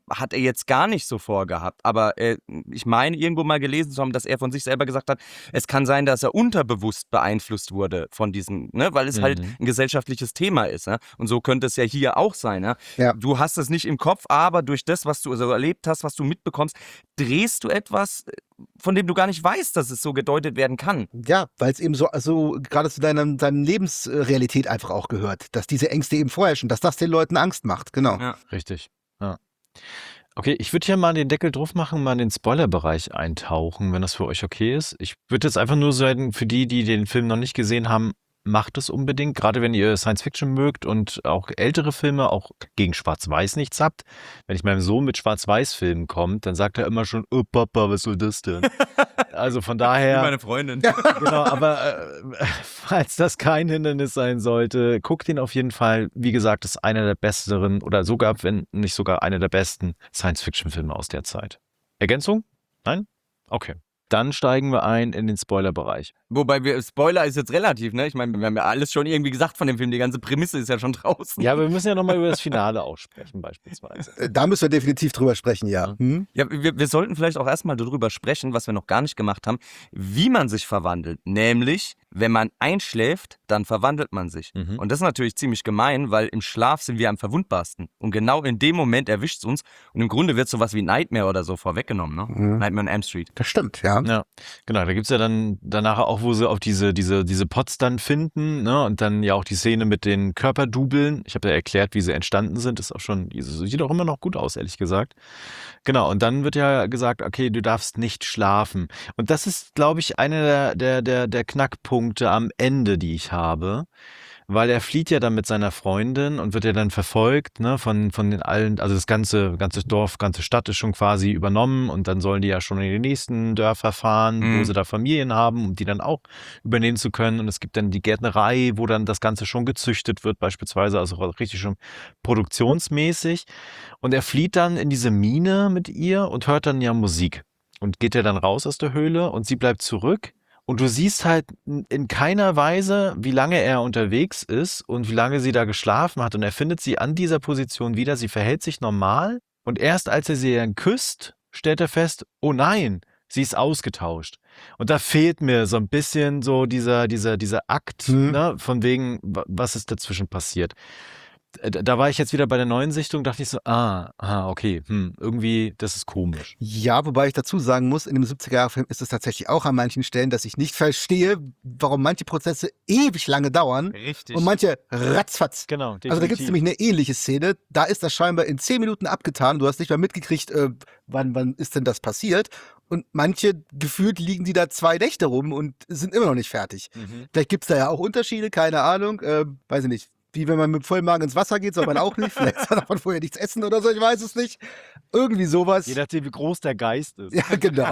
hat er jetzt gar nicht so vorgehabt. Aber äh, ich meine, irgendwo mal gelesen zu haben, dass er von sich selber gesagt hat, es kann sein, dass er unterbewusst beeinflusst wurde von diesem, ne? Weil es Mhm. halt ein gesellschaftliches Thema ist. Ne? Und so könnte es ja hier auch sein. Ne? Ja. Du hast es nicht im Kopf, aber durch das, was du so erlebt hast, was du mitbekommst, drehst du etwas, von dem du gar nicht weißt, dass es so gedeutet werden kann. Ja, weil es eben so, so gerade zu deiner, deiner Lebensrealität einfach auch gehört, dass diese Ängste eben vorherrschen, dass das den Leuten Angst macht, genau. Ja. Richtig. Ja. Okay, ich würde hier mal den Deckel drauf machen, mal in den Spoilerbereich eintauchen, wenn das für euch okay ist. Ich würde jetzt einfach nur sagen, für die, die den Film noch nicht gesehen haben, macht es unbedingt, gerade wenn ihr Science Fiction mögt und auch ältere Filme, auch gegen Schwarz-Weiß nichts habt. Wenn ich meinem Sohn mit Schwarz-Weiß-Filmen kommt, dann sagt er immer schon, oh Papa, was soll das denn? Also von Wie daher, meine Freundin. genau, aber äh, falls das kein Hindernis sein sollte, guckt ihn auf jeden Fall. Wie gesagt, ist einer der besseren oder sogar, wenn nicht sogar einer der besten Science-Fiction-Filme aus der Zeit. Ergänzung? Nein? Okay. Dann steigen wir ein in den Spoilerbereich. Wobei, wir, Spoiler ist jetzt relativ, ne? Ich meine, wir haben ja alles schon irgendwie gesagt von dem Film. Die ganze Prämisse ist ja schon draußen. Ja, aber wir müssen ja nochmal über das Finale aussprechen, beispielsweise. Äh, Da müssen wir definitiv drüber sprechen, ja. Hm? Ja, wir, wir sollten vielleicht auch erstmal darüber sprechen, was wir noch gar nicht gemacht haben, wie man sich verwandelt. Nämlich, wenn man einschläft, dann verwandelt man sich. Mhm. Und das ist natürlich ziemlich gemein, weil im Schlaf sind wir am verwundbarsten. Und genau in dem Moment erwischt es uns. Und im Grunde wird sowas wie Nightmare oder so vorweggenommen, ne? Mhm. Nightmare on Elm Street. Das stimmt, ja. Ja, genau. Da gibt's ja dann danach auch, wo sie auf diese, diese, diese Pots dann finden, ne? Und dann ja auch die Szene mit den Körperdubeln. Ich habe ja erklärt, wie sie entstanden sind. Ist auch schon, sieht auch immer noch gut aus, ehrlich gesagt. Genau. Und dann wird ja gesagt, okay, du darfst nicht schlafen. Und das ist, glaube ich, einer der, der, der, der Knackpunkte am Ende, die ich habe. Weil er flieht ja dann mit seiner Freundin und wird ja dann verfolgt, ne, von, von den allen, also das ganze, ganze Dorf, ganze Stadt ist schon quasi übernommen und dann sollen die ja schon in die nächsten Dörfer fahren, Mhm. wo sie da Familien haben, um die dann auch übernehmen zu können. Und es gibt dann die Gärtnerei, wo dann das Ganze schon gezüchtet wird, beispielsweise, also richtig schon produktionsmäßig. Und er flieht dann in diese Mine mit ihr und hört dann ja Musik. Und geht ja dann raus aus der Höhle und sie bleibt zurück. Und du siehst halt in keiner Weise, wie lange er unterwegs ist und wie lange sie da geschlafen hat. Und er findet sie an dieser Position wieder. Sie verhält sich normal. Und erst als er sie dann küsst, stellt er fest, oh nein, sie ist ausgetauscht. Und da fehlt mir so ein bisschen so dieser, dieser, dieser Akt, Mhm. ne, von wegen, wa- was ist dazwischen passiert. Äh, Da war ich jetzt wieder bei der neuen Sichtung, dachte ich so, ah, ah okay, hm, irgendwie, das ist komisch. Ja, wobei ich dazu sagen muss, in dem siebziger-Jahre-Film ist es tatsächlich auch an manchen Stellen, dass ich nicht verstehe, warum manche Prozesse ewig lange dauern Richtig. und manche ratzfatz. Genau, Also da gibt es definitiv. nämlich eine ähnliche Szene, da ist das scheinbar in zehn Minuten abgetan, du hast nicht mal mitgekriegt, äh, wann, wann ist denn das passiert und manche, gefühlt liegen die da zwei Nächte rum und sind immer noch nicht fertig. Mhm. Vielleicht gibt es da ja auch Unterschiede, keine Ahnung, äh, weiß ich nicht. Wie wenn man mit vollem Magen ins Wasser geht, soll man auch nicht. Vielleicht darf man vorher nichts essen oder so, ich weiß es nicht. Irgendwie sowas. Je nachdem, wie groß der Geist ist. Ja, genau.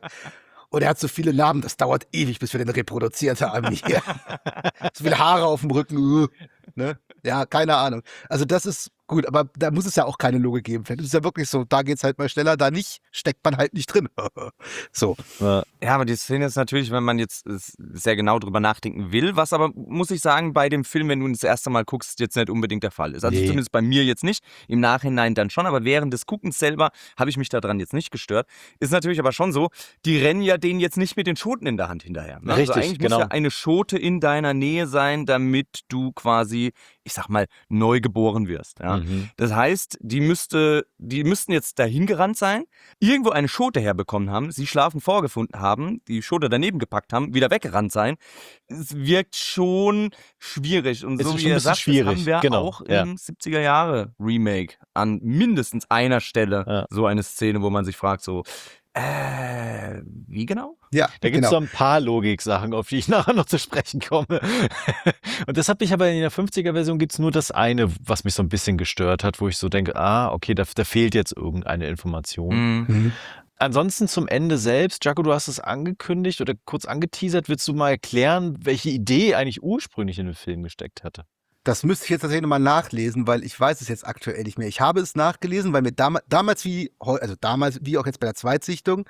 Und er hat so viele Narben, das dauert ewig, bis wir den reproduziert haben hier. So viele Haare auf dem Rücken. uh, Ne? Ja, keine Ahnung. Also das ist gut, aber da muss es ja auch keine Logik geben. Vielleicht ist es ja wirklich so, da geht's halt mal schneller, da nicht, steckt man halt nicht drin. So. Ja. Ja, aber die Szene ist natürlich, wenn man jetzt äh, sehr genau drüber nachdenken will, was aber, muss ich sagen, bei dem Film, wenn du ihn das erste Mal guckst, jetzt nicht unbedingt der Fall ist. Also Nee. zumindest bei mir jetzt nicht, im Nachhinein dann schon, aber während des Guckens selber habe ich mich daran jetzt nicht gestört. Ist natürlich aber schon so, die rennen ja denen jetzt nicht mit den Schoten in der Hand hinterher. Ne? Richtig, also eigentlich genau. muss ja eine Schote in deiner Nähe sein, damit du quasi, ich sag mal, neu geboren wirst. Ja? Mhm. Das heißt, die, müsste, die müssten jetzt dahin gerannt sein, irgendwo eine Schote herbekommen haben, sie schlafen vorgefunden haben, die Schote daneben gepackt haben, wieder weggerannt sein. Es wirkt schon schwierig. Und Es so ist wie schon ein ihr bisschen sagt, das schwierig, haben wir genau, auch ja. im siebziger-Jahre-Remake an mindestens einer Stelle Ja. so eine Szene, wo man sich fragt so, äh, wie genau? Ja, Da gibt es genau. so ein paar Logik-Sachen, auf die ich nachher noch zu sprechen komme. Und das hat mich aber in der fünfziger-Version gibt es nur das eine, was mich so ein bisschen gestört hat, wo ich so denke, ah, okay, da, da fehlt jetzt irgendeine Information. Mhm. Ansonsten zum Ende selbst, Jaco, du hast es angekündigt oder kurz angeteasert, willst du mal erklären, welche Idee eigentlich ursprünglich in den Film gesteckt hatte? Das müsste ich jetzt tatsächlich nochmal nachlesen, weil ich weiß es jetzt aktuell nicht mehr. Ich habe es nachgelesen, weil mir dam damals wie, heu- also damals wie auch jetzt bei der Zweitsichtung,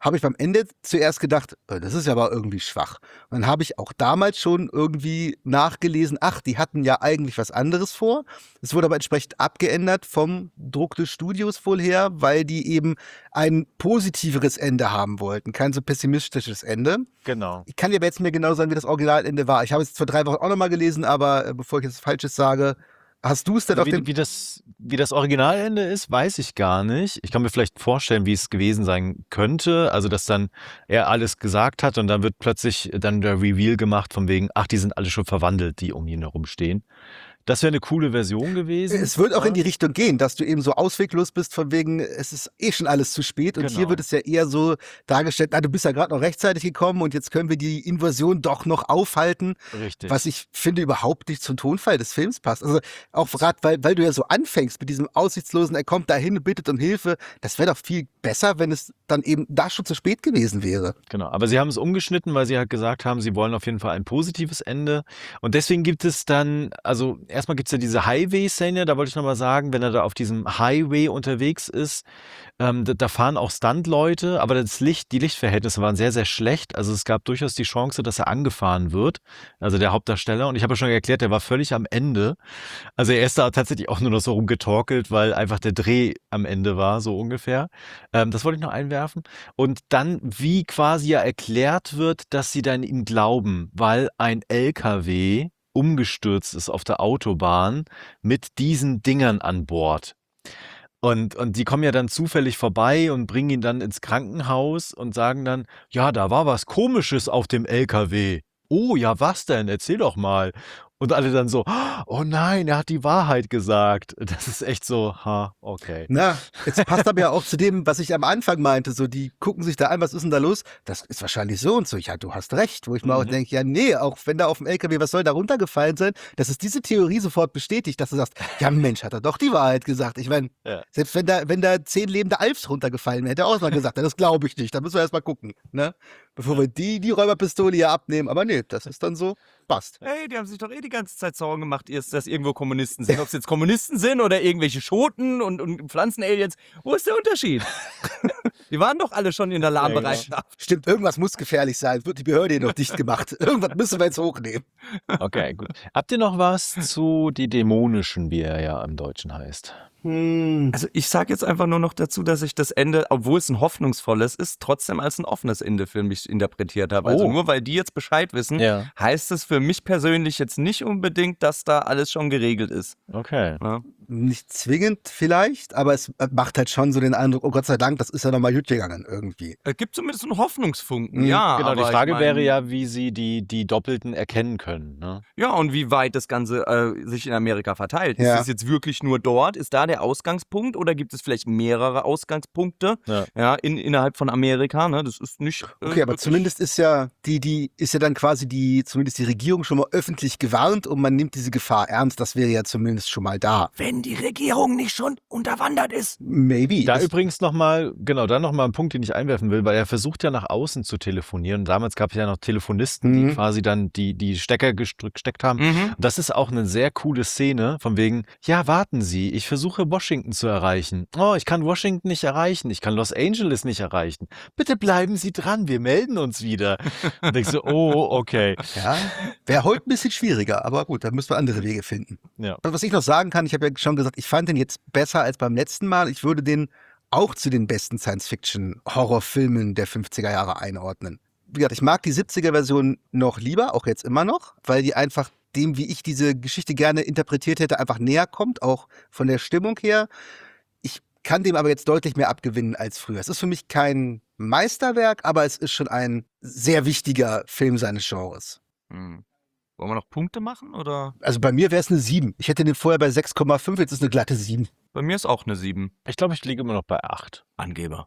habe ich beim Ende zuerst gedacht, äh, das ist ja aber irgendwie schwach. Und dann habe ich auch damals schon irgendwie nachgelesen, ach, die hatten ja eigentlich was anderes vor. Es wurde aber entsprechend abgeändert vom Druck des Studios wohl her, weil die eben ein positiveres Ende haben wollten, kein so pessimistisches Ende. Genau. Ich kann dir aber jetzt nicht mehr genau sagen, wie das Originalende war. Ich habe es vor drei Wochen auch nochmal gelesen, aber äh, bevor ich jetzt Falsches sage, hast du es denn Also auf wie, dem... wie, das, wie das Originalende ist, weiß ich gar nicht. Ich kann mir vielleicht vorstellen, wie es gewesen sein könnte. Also, dass dann er alles gesagt hat und dann wird plötzlich dann der Reveal gemacht von wegen, ach, die sind alle schon verwandelt, die um ihn herum stehen. Das wäre eine coole Version gewesen. Es wird auch ja. in die Richtung gehen, dass du eben so ausweglos bist, von wegen, es ist eh schon alles zu spät. Und Genau. hier wird es ja eher so dargestellt, na, du bist ja gerade noch rechtzeitig gekommen und jetzt können wir die Invasion doch noch aufhalten. Richtig. Was ich finde überhaupt nicht zum Tonfall des Films passt. Also auch gerade, weil, weil du ja so anfängst mit diesem aussichtslosen, er kommt dahin und bittet um Hilfe. Das wäre doch viel besser, wenn es dann eben da schon zu spät gewesen wäre. Genau, aber sie haben es umgeschnitten, weil sie halt gesagt haben, sie wollen auf jeden Fall ein positives Ende. Und deswegen gibt es dann, also erstmal gibt es ja diese Highway-Szene, da wollte ich nochmal sagen, wenn er da auf diesem Highway unterwegs ist, ähm, da, da fahren auch Stunt-Leute, aber das Licht, die Lichtverhältnisse waren sehr, sehr schlecht. Also es gab durchaus die Chance, dass er angefahren wird, also der Hauptdarsteller. Und ich habe ja schon erklärt, der war völlig am Ende. Also er ist da tatsächlich auch nur noch so rumgetorkelt, weil einfach der Dreh am Ende war, so ungefähr. Ähm, das wollte ich noch einwerfen. Und dann, wie quasi ja erklärt wird, dass sie dann ihm glauben, weil ein L K W umgestürzt ist auf der Autobahn mit diesen Dingern an Bord. Und, und die kommen ja dann zufällig vorbei und bringen ihn dann ins Krankenhaus und sagen dann, ja, da war was Komisches auf dem L K W. Oh, ja, was denn? Erzähl doch mal. Und alle dann so, oh nein, er hat die Wahrheit gesagt. Das ist echt so, ha, okay. Na, es passt aber ja auch zu dem, was ich am Anfang meinte. So, die gucken sich da an, was ist denn da los? Das ist wahrscheinlich so und so. Ja, du hast recht. Wo ich mir auch Mhm. denke, ja, nee, auch wenn da auf dem L K W, was soll da runtergefallen sein? Das ist diese Theorie sofort bestätigt, dass du sagst, ja Mensch, hat er doch die Wahrheit gesagt. Ich meine, Ja. selbst wenn da, wenn da zehn lebende Alfs runtergefallen wären, hätte er auch mal gesagt, ja, das glaube ich nicht. Da müssen wir erst mal gucken, ne? Bevor wir die, die Räuberpistole hier abnehmen. Aber nee, das ist dann so, passt. Hey, die haben sich doch eh die ganze Zeit Sorgen gemacht, erst, dass irgendwo Kommunisten sind. Ob es jetzt Kommunisten sind oder irgendwelche Schoten und, und Pflanzenaliens. Wo ist der Unterschied? Die waren doch alle schon in der Alarmbereitschaft. Stimmt, irgendwas muss gefährlich sein. Wird die Behörde hier noch dicht gemacht. Irgendwas müssen wir jetzt hochnehmen. Okay, gut. Habt ihr noch was zu die Dämonischen, wie er ja im Deutschen heißt? Also ich sage jetzt einfach nur noch dazu, dass ich das Ende, obwohl es ein hoffnungsvolles ist, trotzdem als ein offenes Ende für mich interpretiert habe. Also Oh. nur weil die jetzt Bescheid wissen, Ja. heißt es für mich persönlich jetzt nicht unbedingt, dass da alles schon geregelt ist. Okay. Ja. Nicht zwingend vielleicht, aber es macht halt schon so den Eindruck, oh Gott sei Dank, das ist ja nochmal gut gegangen irgendwie. Es gibt zumindest einen Hoffnungsfunken, Mhm. ja. Genau, die aber Frage ich mein, wäre ja, wie sie die, die Doppelten erkennen können. Ne? Ja, und wie weit das Ganze äh, sich in Amerika verteilt. Ja. Ist es jetzt wirklich nur dort? Ist da der Ausgangspunkt oder gibt es vielleicht mehrere Ausgangspunkte Ja. ja, in, innerhalb von Amerika? Ne? Das ist nicht. äh, Okay, aber wirklich- zumindest ist ja die, die, ist ja dann quasi die, zumindest die Regierung schon mal öffentlich gewarnt und man nimmt diese Gefahr ernst. Das wäre ja zumindest schon mal da. Wenn die Regierung nicht schon unterwandert ist. Maybe. Da Das- übrigens nochmal, genau, da nochmal ein Punkt, den ich einwerfen will, weil er versucht ja nach außen zu telefonieren. Damals gab es ja noch Telefonisten, Mhm. die quasi dann die, die Stecker gestr- gesteckt haben. Mhm. Das ist auch eine sehr coole Szene, von wegen, ja, warten Sie, ich versuche Washington zu erreichen. Oh, ich kann Washington nicht erreichen, ich kann Los Angeles nicht erreichen. Bitte bleiben Sie dran, wir melden uns wieder. Und denkst du, oh, okay. Ja, wäre heute ein bisschen schwieriger, aber gut, da müssen wir andere Wege finden. Ja. Was ich noch sagen kann, ich habe ja schon gesagt, ich fand den jetzt besser als beim letzten Mal. Ich würde den auch zu den besten Science-Fiction-Horrorfilmen der fünfziger Jahre einordnen. Wie gesagt, ich mag die siebziger-Version noch lieber, auch jetzt immer noch, weil die einfach dem, wie ich diese Geschichte gerne interpretiert hätte, einfach näher kommt, auch von der Stimmung her. Ich kann dem aber jetzt deutlich mehr abgewinnen als früher. Es ist für mich kein Meisterwerk, aber es ist schon ein sehr wichtiger Film seines Genres. Hm. Wollen wir noch Punkte machen oder? Also bei mir wäre es eine sieben. Ich hätte den vorher bei sechs Komma fünf, jetzt ist eine glatte sieben. Bei mir ist auch eine sieben. Ich glaube, ich liege immer noch bei acht. Angeber.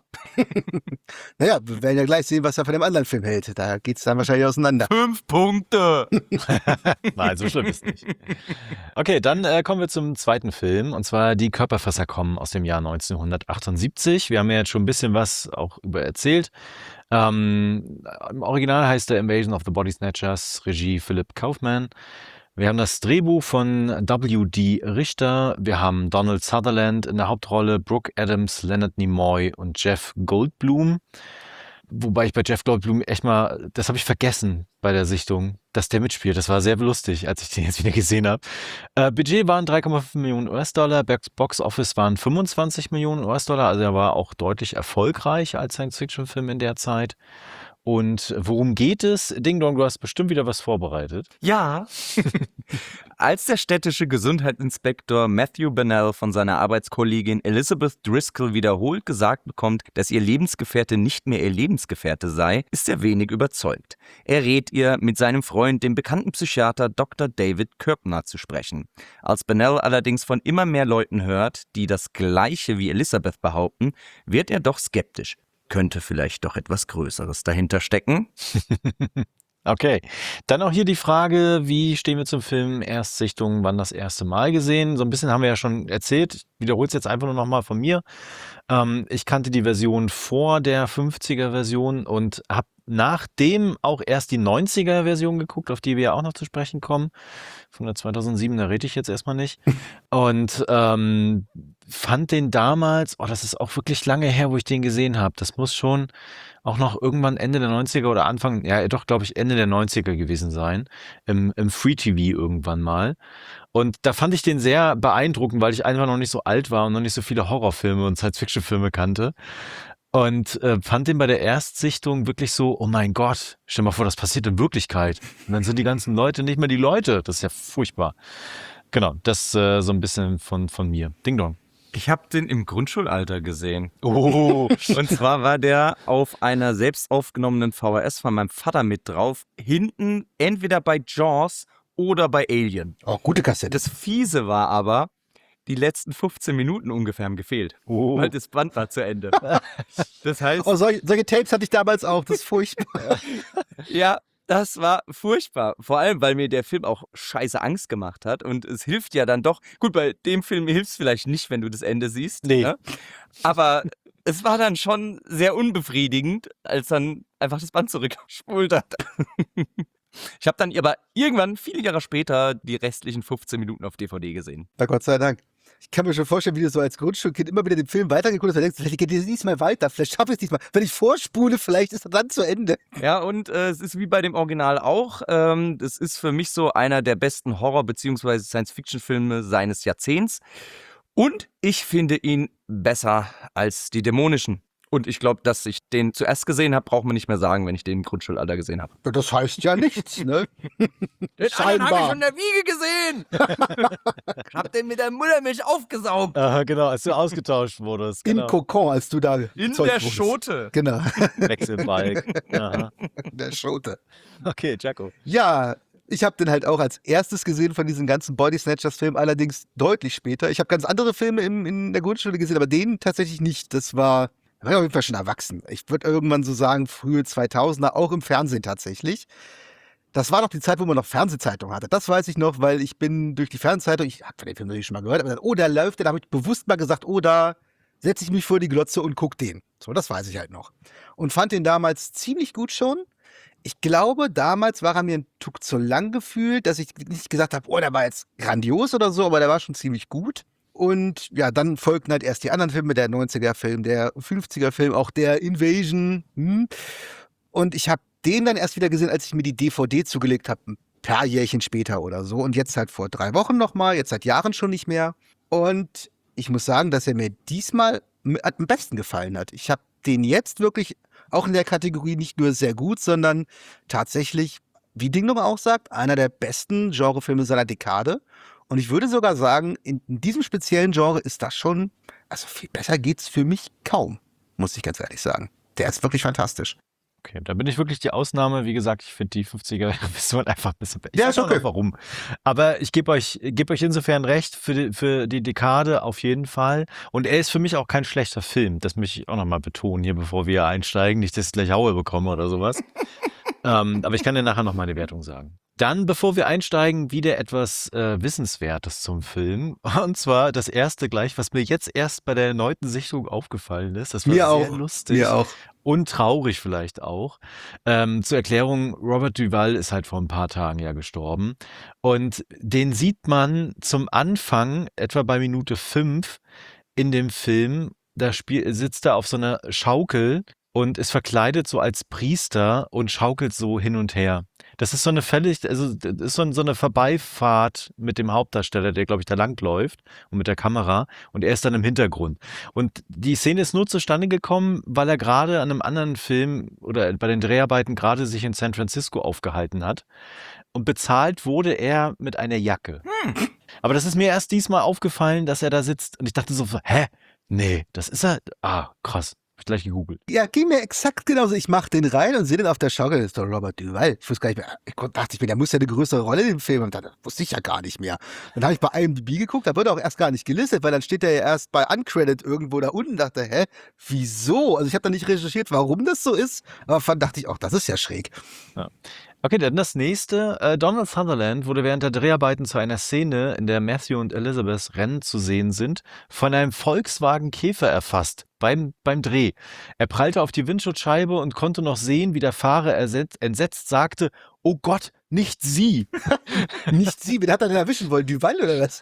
Naja, wir werden ja gleich sehen, was er von dem anderen Film hält. Da geht es dann wahrscheinlich auseinander. Fünf Punkte. Nein, so schlimm ist nicht. Okay, dann äh, kommen wir zum zweiten Film, und zwar Die Körperfresser kommen aus dem Jahr neunzehnhundertachtundsiebzig. Wir haben ja jetzt schon ein bisschen was auch über erzählt. Ähm, Im Original heißt der Invasion of the Body Snatchers, Regie Philip Kaufman. Wir haben das Drehbuch von W D Richter. Wir haben Donald Sutherland in der Hauptrolle, Brooke Adams, Leonard Nimoy und Jeff Goldblum. Wobei ich bei Jeff Goldblum echt mal, das habe ich vergessen bei der Sichtung, dass der mitspielt. Das war sehr lustig, als ich den jetzt wieder gesehen habe. Äh, Budget waren drei Komma fünf Millionen U S-Dollar, Box Box Office waren fünfundzwanzig Millionen U S-Dollar, also er war auch deutlich erfolgreich als Science-Fiction-Film in der Zeit. Und worum geht es? Ding Dong, du hast bestimmt wieder was vorbereitet. Ja. Als der städtische Gesundheitsinspektor Matthew Bennell von seiner Arbeitskollegin Elizabeth Driscoll wiederholt gesagt bekommt, dass ihr Lebensgefährte nicht mehr ihr Lebensgefährte sei, ist er wenig überzeugt. Er rät ihr, mit seinem Freund, dem bekannten Psychiater Doktor David Kirpner, zu sprechen. Als Bennell allerdings von immer mehr Leuten hört, die das Gleiche wie Elizabeth behaupten, wird er doch skeptisch. Könnte vielleicht doch etwas Größeres dahinter stecken? Okay, dann auch hier die Frage, wie stehen wir zum Film Erstsichtung, wann das erste Mal gesehen? So ein bisschen haben wir ja schon erzählt, ich wiederhole es jetzt einfach nur nochmal von mir. Ähm, ich kannte die Version vor der fünfziger-Version und habe nachdem auch erst die neunziger-Version geguckt, auf die wir ja auch noch zu sprechen kommen. Von der zweitausendsieben, da rede ich jetzt erstmal nicht. Und ähm, fand den damals, oh, das ist auch wirklich lange her, wo ich den gesehen habe. Das muss schon auch noch irgendwann Ende der neunziger oder Anfang, ja doch, glaube ich, Ende der neunziger gewesen sein. Im, im Free-T V irgendwann mal. Und da fand ich den sehr beeindruckend, weil ich einfach noch nicht so alt war und noch nicht so viele Horrorfilme und Science-Fiction-Filme kannte. Und äh, fand den bei der Erstsichtung wirklich so, oh mein Gott, stell mal vor, das passiert in Wirklichkeit. Und dann sind die ganzen Leute nicht mehr die Leute. Das ist ja furchtbar. Genau, das äh, so ein bisschen von, von mir. Ding Dong. Ich habe den im Grundschulalter gesehen. Oh. Und zwar war der auf einer selbst aufgenommenen V H S von meinem Vater mit drauf. Hinten entweder bei Jaws oder bei Alien. Oh, gute Kassette. Das Fiese war aber, die letzten fünfzehn Minuten ungefähr haben gefehlt. Oh. Weil das Band war zu Ende. Das heißt, Oh, solche, solche Tapes hatte ich damals auch, das ist furchtbar. ja, das war furchtbar. Vor allem, weil mir der Film auch scheiße Angst gemacht hat. Und es hilft ja dann doch. Gut, bei dem Film hilft es vielleicht nicht, wenn du das Ende siehst. Nee. Ne? Aber es war dann schon sehr unbefriedigend, als dann einfach das Band zurückgespult hat. Ich habe dann aber irgendwann, viele Jahre später, die restlichen fünfzehn Minuten auf D V D gesehen. Na Gott sei Dank. Ich kann mir schon vorstellen, wie du so als Grundschulkind immer wieder den Film weitergeguckt hast und denkst, vielleicht geht es diesmal weiter, vielleicht schaffe ich es diesmal. Wenn ich vorspule, vielleicht ist er dann zu Ende. Ja, und äh, es ist wie bei dem Original auch. Ähm, das ist für mich so einer der besten Horror- bzw. Science-Fiction-Filme seines Jahrzehnts. Und ich finde ihn besser als die dämonischen. Und ich glaube, dass ich den zuerst gesehen habe, braucht man nicht mehr sagen, wenn ich den im Grundschulalter gesehen habe. Das heißt ja nichts, ne? Den Scheinbar. habe ich schon in der Wiege gesehen. Ich hab den mit der Muttermilch aufgesaugt. Aha, genau, als du ausgetauscht wurdest. Im Genau. Kokon, als du da In gezeugt der wurdest. Schote. Genau, Wechselbalg. Aha. in der Schote. Okay, Jaco. Ja, ich habe den halt auch als erstes gesehen von diesen ganzen Body Snatchers-Filmen, allerdings deutlich später. Ich habe ganz andere Filme im, in der Grundschule gesehen, aber den tatsächlich nicht. Das war, war auf jeden Fall schon erwachsen. Ich würde irgendwann so sagen, frühe zweitausender, auch im Fernsehen tatsächlich. Das war noch die Zeit, wo man noch Fernsehzeitung hatte. Das weiß ich noch, weil ich bin durch die Fernsehzeitung, ich habe von dem Film natürlich schon mal gehört, aber dann, oh, der läuft, da habe ich bewusst mal gesagt, oh, da setze ich mich vor die Glotze und guck den. So, das weiß ich halt noch. Und fand den damals ziemlich gut schon. Ich glaube, damals war er mir ein Tuck zu lang gefühlt, dass ich nicht gesagt habe, oh, der war jetzt grandios oder so, aber der war schon ziemlich gut. Und ja, dann folgten halt erst die anderen Filme, der neunziger-Film, der fünfziger-Film, auch der Invasion. Hm. Und ich habe den dann erst wieder gesehen, als ich mir die D V D zugelegt habe, ein paar Jährchen später oder so. Und jetzt halt vor drei Wochen nochmal, jetzt seit Jahren schon nicht mehr. Und ich muss sagen, dass er mir diesmal am besten gefallen hat. Ich habe den jetzt wirklich auch in der Kategorie nicht nur sehr gut, sondern tatsächlich, wie Ding Dong auch sagt, einer der besten Genrefilme seiner Dekade. Und ich würde sogar sagen, in, in diesem speziellen Genre ist das schon, also viel besser geht's für mich kaum, muss ich ganz ehrlich sagen. Der ist wirklich fantastisch. Okay, da bin ich wirklich die Ausnahme. Wie gesagt, ich finde die fünfziger-Version einfach ein bisschen besser. Ich Ja, weiß ist auch okay. noch warum. Aber ich gebe euch, geb euch insofern recht, für die, für die Dekade auf jeden Fall. Und er ist für mich auch kein schlechter Film. Das möchte ich auch nochmal betonen hier, bevor wir einsteigen. Nicht, dass ich gleich Haue bekomme oder sowas. ähm, aber ich kann dir nachher noch meine Wertung sagen. Dann, bevor wir einsteigen, wieder etwas äh, Wissenswertes zum Film. Und zwar das erste gleich, was mir jetzt erst bei der erneuten Sichtung aufgefallen ist. Das war Mir sehr auch. lustig. Mir auch. Und traurig vielleicht auch. Ähm, zur Erklärung, Robert Duvall ist halt vor ein paar Tagen ja gestorben. Und den sieht man zum Anfang, etwa bei Minute fünf in dem Film, da spiel, sitzt er auf so einer Schaukel und ist verkleidet so als Priester und schaukelt so hin und her. Das ist so eine völlig, also das ist so, so eine Vorbeifahrt mit dem Hauptdarsteller, der, glaube ich, da langläuft und mit der Kamera und er ist dann im Hintergrund. Und die Szene ist nur zustande gekommen, weil er gerade an einem anderen Film oder bei den Dreharbeiten gerade sich in San Francisco aufgehalten hat und bezahlt wurde er mit einer Jacke. Hm. Aber das ist mir erst diesmal aufgefallen, dass er da sitzt und ich dachte so, hä? Nee, das ist er. Ah, krass. Hab ich gleich gegoogelt. Ja, ging mir exakt genauso. Ich mach den rein und sehe den auf der Schaukel. Das ist doch Robert Duvall. Ich wusste gar nicht mehr. Ich dachte ich mir, der muss ja eine größere Rolle in dem Film haben. Das wusste ich ja gar nicht mehr. Dann habe ich bei I M D B geguckt, da wird er auch erst gar nicht gelistet, weil dann steht er ja erst bei Uncredit irgendwo da unten. Dachte, hä, wieso? Also ich habe da nicht recherchiert, warum das so ist, aber fand, dachte ich auch, das ist ja schräg. Ja. Okay, dann das nächste. Äh, Donald Sutherland wurde während der Dreharbeiten zu einer Szene, in der Matthew und Elizabeth Rennen zu sehen sind, von einem Volkswagen Käfer erfasst beim, beim Dreh. Er prallte auf die Windschutzscheibe und konnte noch sehen, wie der Fahrer ersetzt, entsetzt sagte, oh Gott, nicht Sie. Nicht sie, wen hat er denn erwischen wollen? Duvall oder was?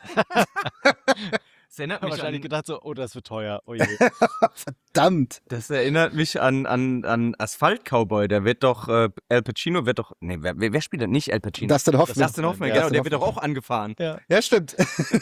Das erinnert Ich habe mich wahrscheinlich an, gedacht so, oh, das wird teuer. Oh je. Verdammt. das erinnert mich an, an, an Asphalt Cowboy. Der wird doch, äh, Al Pacino wird doch, nee, wer, wer spielt denn nicht Al Pacino? Dustin Hoffman. Dustin Hoffman, Ja, genau, Dustin der wird doch Hoffman. auch angefahren. Ja. Ja, stimmt.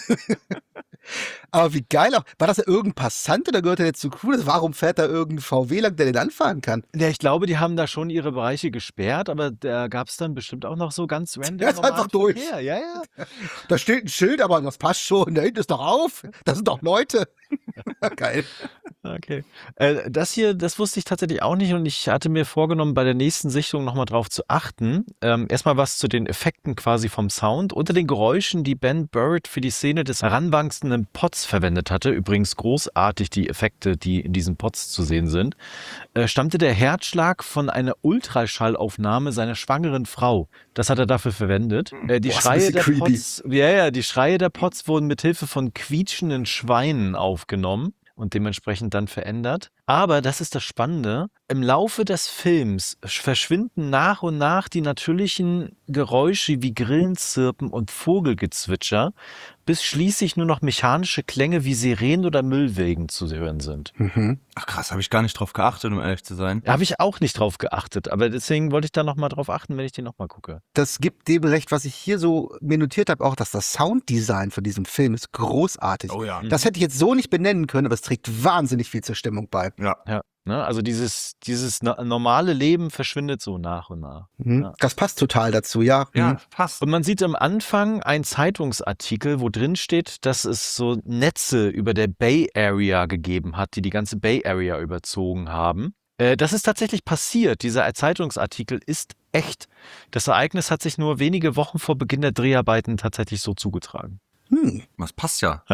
Aber wie geil auch. War das ja irgendein Passant oder gehört er jetzt zu Crew? Warum fährt da irgendein V W lang, der den anfahren kann? Ja, ich glaube, die haben da schon ihre Bereiche gesperrt, aber da gab es dann bestimmt auch noch so ganz random. Der ist normalen einfach durch. Verkehr. Ja, ja. Da steht ein Schild, aber das passt schon. Da hinten ist doch auf. Das sind doch Leute. Geil. Okay. Äh, das hier, das wusste ich tatsächlich auch nicht und ich hatte mir vorgenommen, bei der nächsten Sichtung nochmal drauf zu achten. Ähm, erstmal was zu den Effekten quasi vom Sound. Unter den Geräuschen, die Ben Burtt für die Szene des heranwachsenden Pots verwendet hatte, übrigens großartig die Effekte, die in diesen Pots zu sehen sind, äh, stammte der Herzschlag von einer Ultraschallaufnahme seiner schwangeren Frau. Das hat er dafür verwendet. Äh, die Boah, ist ein Schreie bisschen der creepy. Pots, ja, ja, die Schreie der Pots wurden mit Hilfe von quietschenden Schweinen aufgenommen und dementsprechend dann verändert. Aber das ist das Spannende, im Laufe des Films verschwinden nach und nach die natürlichen Geräusche wie Grillenzirpen und Vogelgezwitscher, bis schließlich nur noch mechanische Klänge wie Sirenen oder Müllwägen zu hören sind. Mhm. Ach krass, habe ich gar nicht drauf geachtet, um ehrlich zu sein. Da habe ich auch nicht drauf geachtet, aber deswegen wollte ich da nochmal drauf achten, wenn ich den nochmal gucke. Das gibt dem recht, was ich hier so mir notiert habe, auch, dass das Sounddesign von diesem Film ist großartig. Oh ja. Das hätte ich jetzt so nicht benennen können, aber es trägt wahnsinnig viel zur Stimmung bei. Ja. Ja, ne? Also dieses, dieses no- normale Leben verschwindet so nach und nach. Mhm. Ja. Das passt total dazu, ja. Ja, Mhm. passt. Und man sieht am Anfang einen Zeitungsartikel, wo drin steht, dass es so Netze über der Bay Area gegeben hat, die die ganze Bay Area überzogen haben. Äh, das ist tatsächlich passiert. Dieser Zeitungsartikel ist echt. Das Ereignis hat sich nur wenige Wochen vor Beginn der Dreharbeiten tatsächlich so zugetragen. Hm. Das passt ja.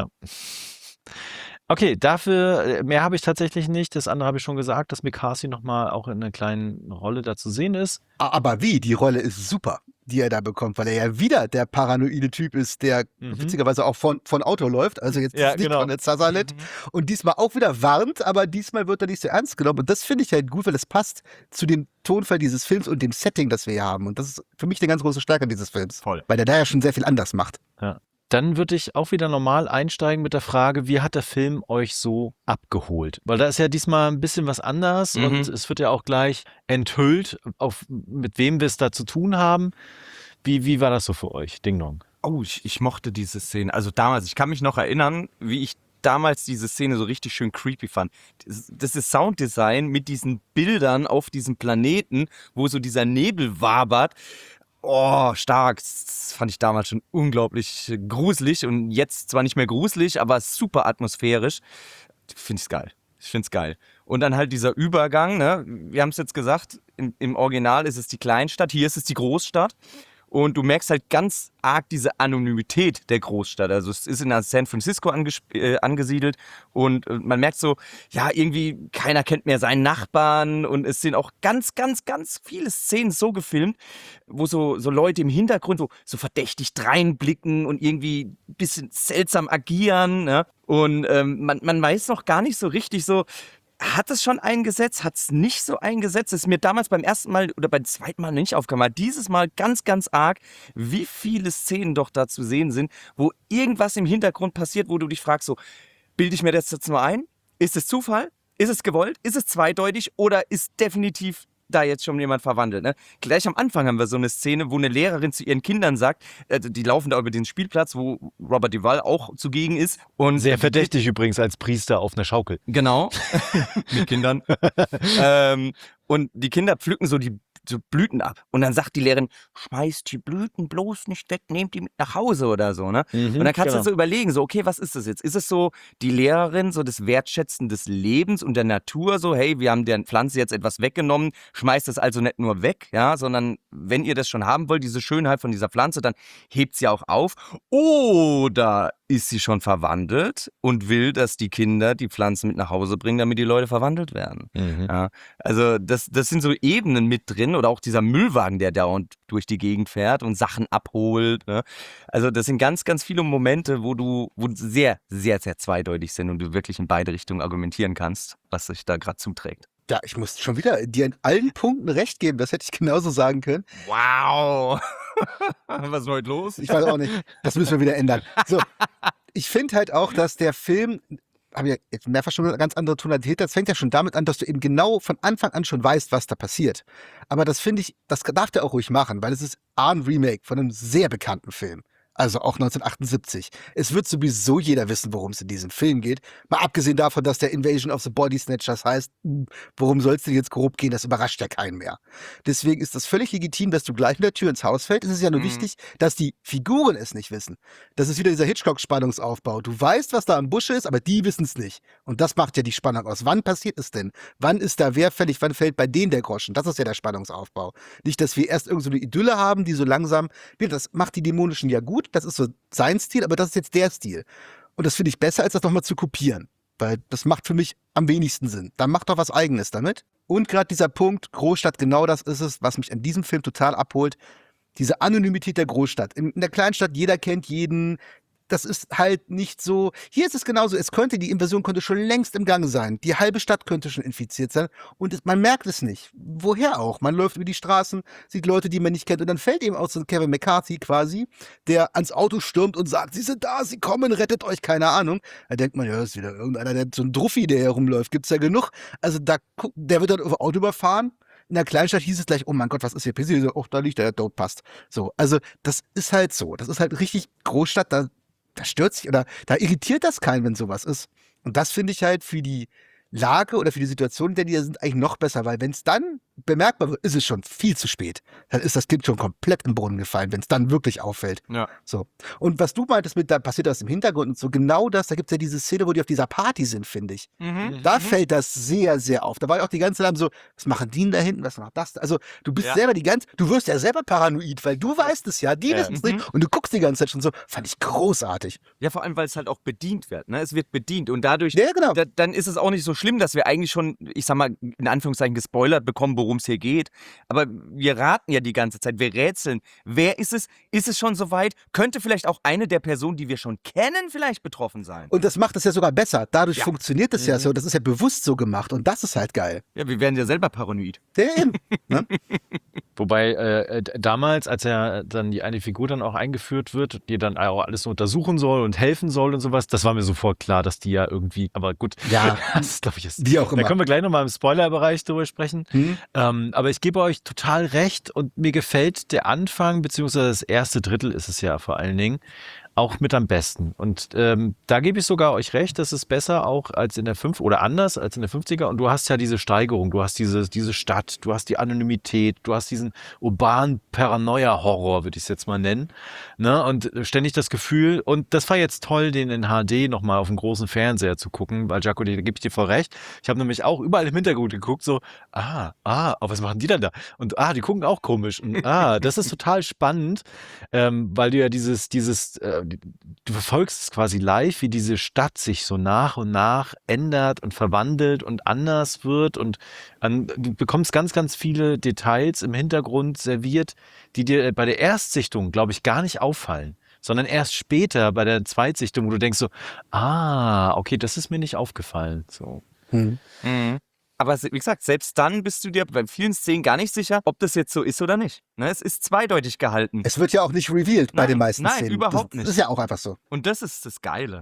Okay, dafür, äh, mehr habe ich tatsächlich nicht. Das andere habe ich schon gesagt, dass Mikasi nochmal auch in einer kleinen Rolle da zu sehen ist. A- Aber wie? Die Rolle ist super, die er da bekommt, weil er ja wieder der paranoide Typ ist, der Mhm. witzigerweise auch von, von Auto läuft. Also jetzt Ja, ist nicht genau. von der Sutherland. Und diesmal auch wieder warnt, aber diesmal wird er nicht so ernst genommen. Und das finde ich halt gut, weil es passt zu dem Tonfall dieses Films und dem Setting, das wir hier haben. Und das ist für mich eine ganz große Stärke dieses Films. Voll. Weil der da ja schon sehr viel anders macht. Dann würde ich auch wieder normal einsteigen mit der Frage, wie hat der Film euch so abgeholt? Weil da ist ja diesmal ein bisschen was anders Mhm. und es wird ja auch gleich enthüllt, auf, mit wem wir es da zu tun haben. Wie, wie war das so für euch, Ding Dong? Oh, ich, ich mochte diese Szene. Also damals, ich kann mich noch erinnern, wie ich damals diese Szene so richtig schön creepy fand. Das, das ist Sounddesign mit diesen Bildern auf diesem Planeten, wo so dieser Nebel wabert. Oh, stark. Das fand ich damals schon unglaublich gruselig und jetzt zwar nicht mehr gruselig, aber super atmosphärisch. Finde ich's geil. Ich finde es geil. Und dann halt dieser Übergang, ne? Wir haben es jetzt gesagt, im, im Original ist es die Kleinstadt, hier ist es die Großstadt. Und du merkst halt ganz arg diese Anonymität der Großstadt. Also es ist in San Francisco anges äh, angesiedelt und äh, man merkt so, ja, irgendwie keiner kennt mehr seinen Nachbarn und es sind auch ganz, ganz, ganz viele Szenen so gefilmt, wo so, so Leute im Hintergrund so, so verdächtig dreinblicken und irgendwie ein bisschen seltsam agieren. Ne? Und ähm, man, man weiß noch gar nicht so richtig so, hat es schon eingesetzt, hat es nicht so eingesetzt? Das ist mir damals beim ersten Mal oder beim zweiten Mal nicht aufgefallen. Aber dieses Mal ganz, ganz arg, wie viele Szenen doch da zu sehen sind, wo irgendwas im Hintergrund passiert, wo du dich fragst, so, bilde ich mir das jetzt nur ein? Ist es Zufall? Ist es gewollt? Ist es zweideutig? Oder ist definitiv da jetzt schon jemand verwandelt? Ne? Gleich am Anfang haben wir so eine Szene, wo eine Lehrerin zu ihren Kindern sagt, äh, die laufen da über den Spielplatz, wo Robert Duvall auch zugegen ist. Und Sehr verdächtig übrigens als Priester auf einer Schaukel. Genau, mit Kindern. ähm, und die Kinder pflücken so die so Blüten ab. Und dann sagt die Lehrerin, schmeißt die Blüten bloß nicht weg, nehmt die mit nach Hause oder so. Ne? Mhm, und dann kannst genau. du so überlegen, so okay, was ist das jetzt? Ist es so die Lehrerin, so das Wertschätzen des Lebens und der Natur, so hey, wir haben der Pflanze jetzt etwas weggenommen, schmeißt es also nicht nur weg, ja, sondern wenn ihr das schon haben wollt, diese Schönheit von dieser Pflanze, dann hebt sie auch auf. Oder ist sie schon verwandelt und will, dass die Kinder die Pflanzen mit nach Hause bringen, damit die Leute verwandelt werden. Mhm. Ja, also das, das sind so Ebenen mit drin oder auch dieser Müllwagen, der dauernd durch die Gegend fährt und Sachen abholt. Ne? Also das sind ganz, ganz viele Momente, wo du wo sehr, sehr, sehr zweideutig sind und du wirklich in beide Richtungen argumentieren kannst, was sich da gerade zuträgt. Ja, ich muss schon wieder dir in allen Punkten recht geben. Das hätte ich genauso sagen können. Wow! Was ist heute los? Ich weiß auch nicht. Das müssen wir wieder ändern. So, ich finde halt auch, dass der Film, habe ja jetzt mehrfach schon eine ganz andere Tonalität, das fängt ja schon damit an, dass du eben genau von Anfang an schon weißt, was da passiert. Aber das finde ich, das darf der auch ruhig machen, weil es ist A, ein Remake von einem sehr bekannten Film. Also auch neunzehnhundertachtundsiebzig. Es wird sowieso jeder wissen, worum es in diesem Film geht. Mal abgesehen davon, dass der Invasion of the Body Snatchers heißt, worum soll es denn jetzt grob gehen? Das überrascht ja keinen mehr. Deswegen ist das völlig legitim, dass du gleich mit der Tür ins Haus fällst. Es ist ja nur Mhm. wichtig, dass die Figuren es nicht wissen. Das ist wieder dieser Hitchcock-Spannungsaufbau. Du weißt, was da am Busch ist, aber die wissen es nicht. Und das macht ja die Spannung aus. Wann passiert es denn? Wann ist da wer fällig? Wann fällt bei denen der Groschen? Das ist ja der Spannungsaufbau. Nicht, dass wir erst irgend so eine Idylle haben, die so langsam, das macht die Dämonischen ja gut. Das ist so sein Stil, aber das ist jetzt der Stil. Und das finde ich besser, als das nochmal zu kopieren. Weil das macht für mich am wenigsten Sinn. Dann macht doch was Eigenes damit. Und gerade dieser Punkt, Großstadt, genau das ist es, was mich an diesem Film total abholt. Diese Anonymität der Großstadt. In, in der Kleinstadt, jeder kennt jeden. Das ist halt nicht so. Hier ist es genauso. Es könnte, die Invasion könnte schon längst im Gange sein. Die halbe Stadt könnte schon infiziert sein. Und es, man merkt es nicht. Woher auch? Man läuft über die Straßen, sieht Leute, die man nicht kennt. Und dann fällt eben auch so ein Kevin McCarthy quasi, der ans Auto stürmt und sagt, sie sind da, sie kommen, rettet euch, keine Ahnung. Da denkt man, ja, das ist wieder irgendeiner, der so ein Druffi, der herumläuft. Gibt's ja genug. Also da, gu- der wird dann über Auto überfahren. In der Kleinstadt hieß es gleich, oh mein Gott, was ist hier passiert? So, oh, da liegt der, der tot passt. So, also das ist halt so. Das ist halt richtig Großstadt, da da stört sich oder da irritiert das keinen, wenn sowas ist. Und das finde ich halt für die Lage oder für die Situation, in der die da sind, eigentlich noch besser, weil wenn es dann bemerkbar wird, ist es schon viel zu spät. Dann ist das Kind schon komplett im Brunnen gefallen, wenn es dann wirklich auffällt. Ja. So. Und was du meintest mit, da passiert das im Hintergrund und so, genau das, da gibt es ja diese Szene, wo die auf dieser Party sind, finde ich. Mhm. Da fällt das sehr, sehr auf. Da war ich auch die ganze Zeit so, was machen die denn da hinten, was macht das? Also du bist Ja. selber die ganze, du wirst ja selber paranoid, weil du weißt es ja, die Ja. wissen es nicht und du guckst die ganze Zeit schon so, fand ich großartig. Ja, vor allem, weil es halt auch bedient wird. Ne? Es wird bedient und dadurch, Ja, genau. da, dann ist es auch nicht so schlimm, dass wir eigentlich schon, ich sag mal, in Anführungszeichen gespoilert bekommen, worum es hier geht. Aber wir raten ja die ganze Zeit, wir rätseln. Wer ist es? Ist es schon soweit? Könnte vielleicht auch eine der Personen, die wir schon kennen, vielleicht betroffen sein? Und das macht es ja sogar besser. Dadurch Ja. funktioniert es ja so. Das ist ja bewusst so gemacht. Und das ist halt geil. Ja, wir werden ja selber paranoid. Ja, eben. Ne? Wobei äh, d- damals, als er dann die eine Figur dann auch eingeführt wird, die dann auch alles untersuchen soll und helfen soll und sowas, das war mir sofort klar, dass die ja irgendwie, aber gut, Ja. das glaube ich ist. Wie auch Da immer. können wir gleich nochmal im Spoilerbereich drüber sprechen. Hm? Ähm, aber ich gebe euch total recht und mir gefällt der Anfang, beziehungsweise das erste Drittel ist es ja vor allen Dingen, auch mit am besten. Und ähm, da gebe ich sogar euch recht, das ist besser auch als in der fünf oder anders als in der fünfziger. Und du hast ja diese Steigerung, du hast diese, diese Stadt, du hast die Anonymität, du hast diesen urbanen Paranoia-Horror, würde ich es jetzt mal nennen. Ne? Und ständig das Gefühl, und das war jetzt toll, den in H D nochmal auf dem großen Fernseher zu gucken, weil Jaco, da gebe ich dir voll recht. Ich habe nämlich auch überall im Hintergrund geguckt, so, ah, ah, oh, was machen die denn da? Und ah, die gucken auch komisch. Und ah, das ist total spannend, ähm, weil du ja dieses, dieses, äh, du verfolgst es quasi live, wie diese Stadt sich so nach und nach ändert und verwandelt und anders wird und an, du bekommst ganz, ganz viele Details im Hintergrund serviert, die dir bei der Erstsichtung, glaube ich, gar nicht auffallen, sondern erst später bei der Zweitsichtung, wo du denkst so, ah, okay, das ist mir nicht aufgefallen. So. Hm. Mhm. Aber se- wie gesagt, selbst dann bist du dir bei vielen Szenen gar nicht sicher, ob das jetzt so ist oder nicht. Ne? Es ist zweideutig gehalten. Es wird ja auch nicht revealed bei Nein, den meisten nein, Szenen. überhaupt das, nicht. Das ist ja auch einfach so. Und das ist das Geile. Hm.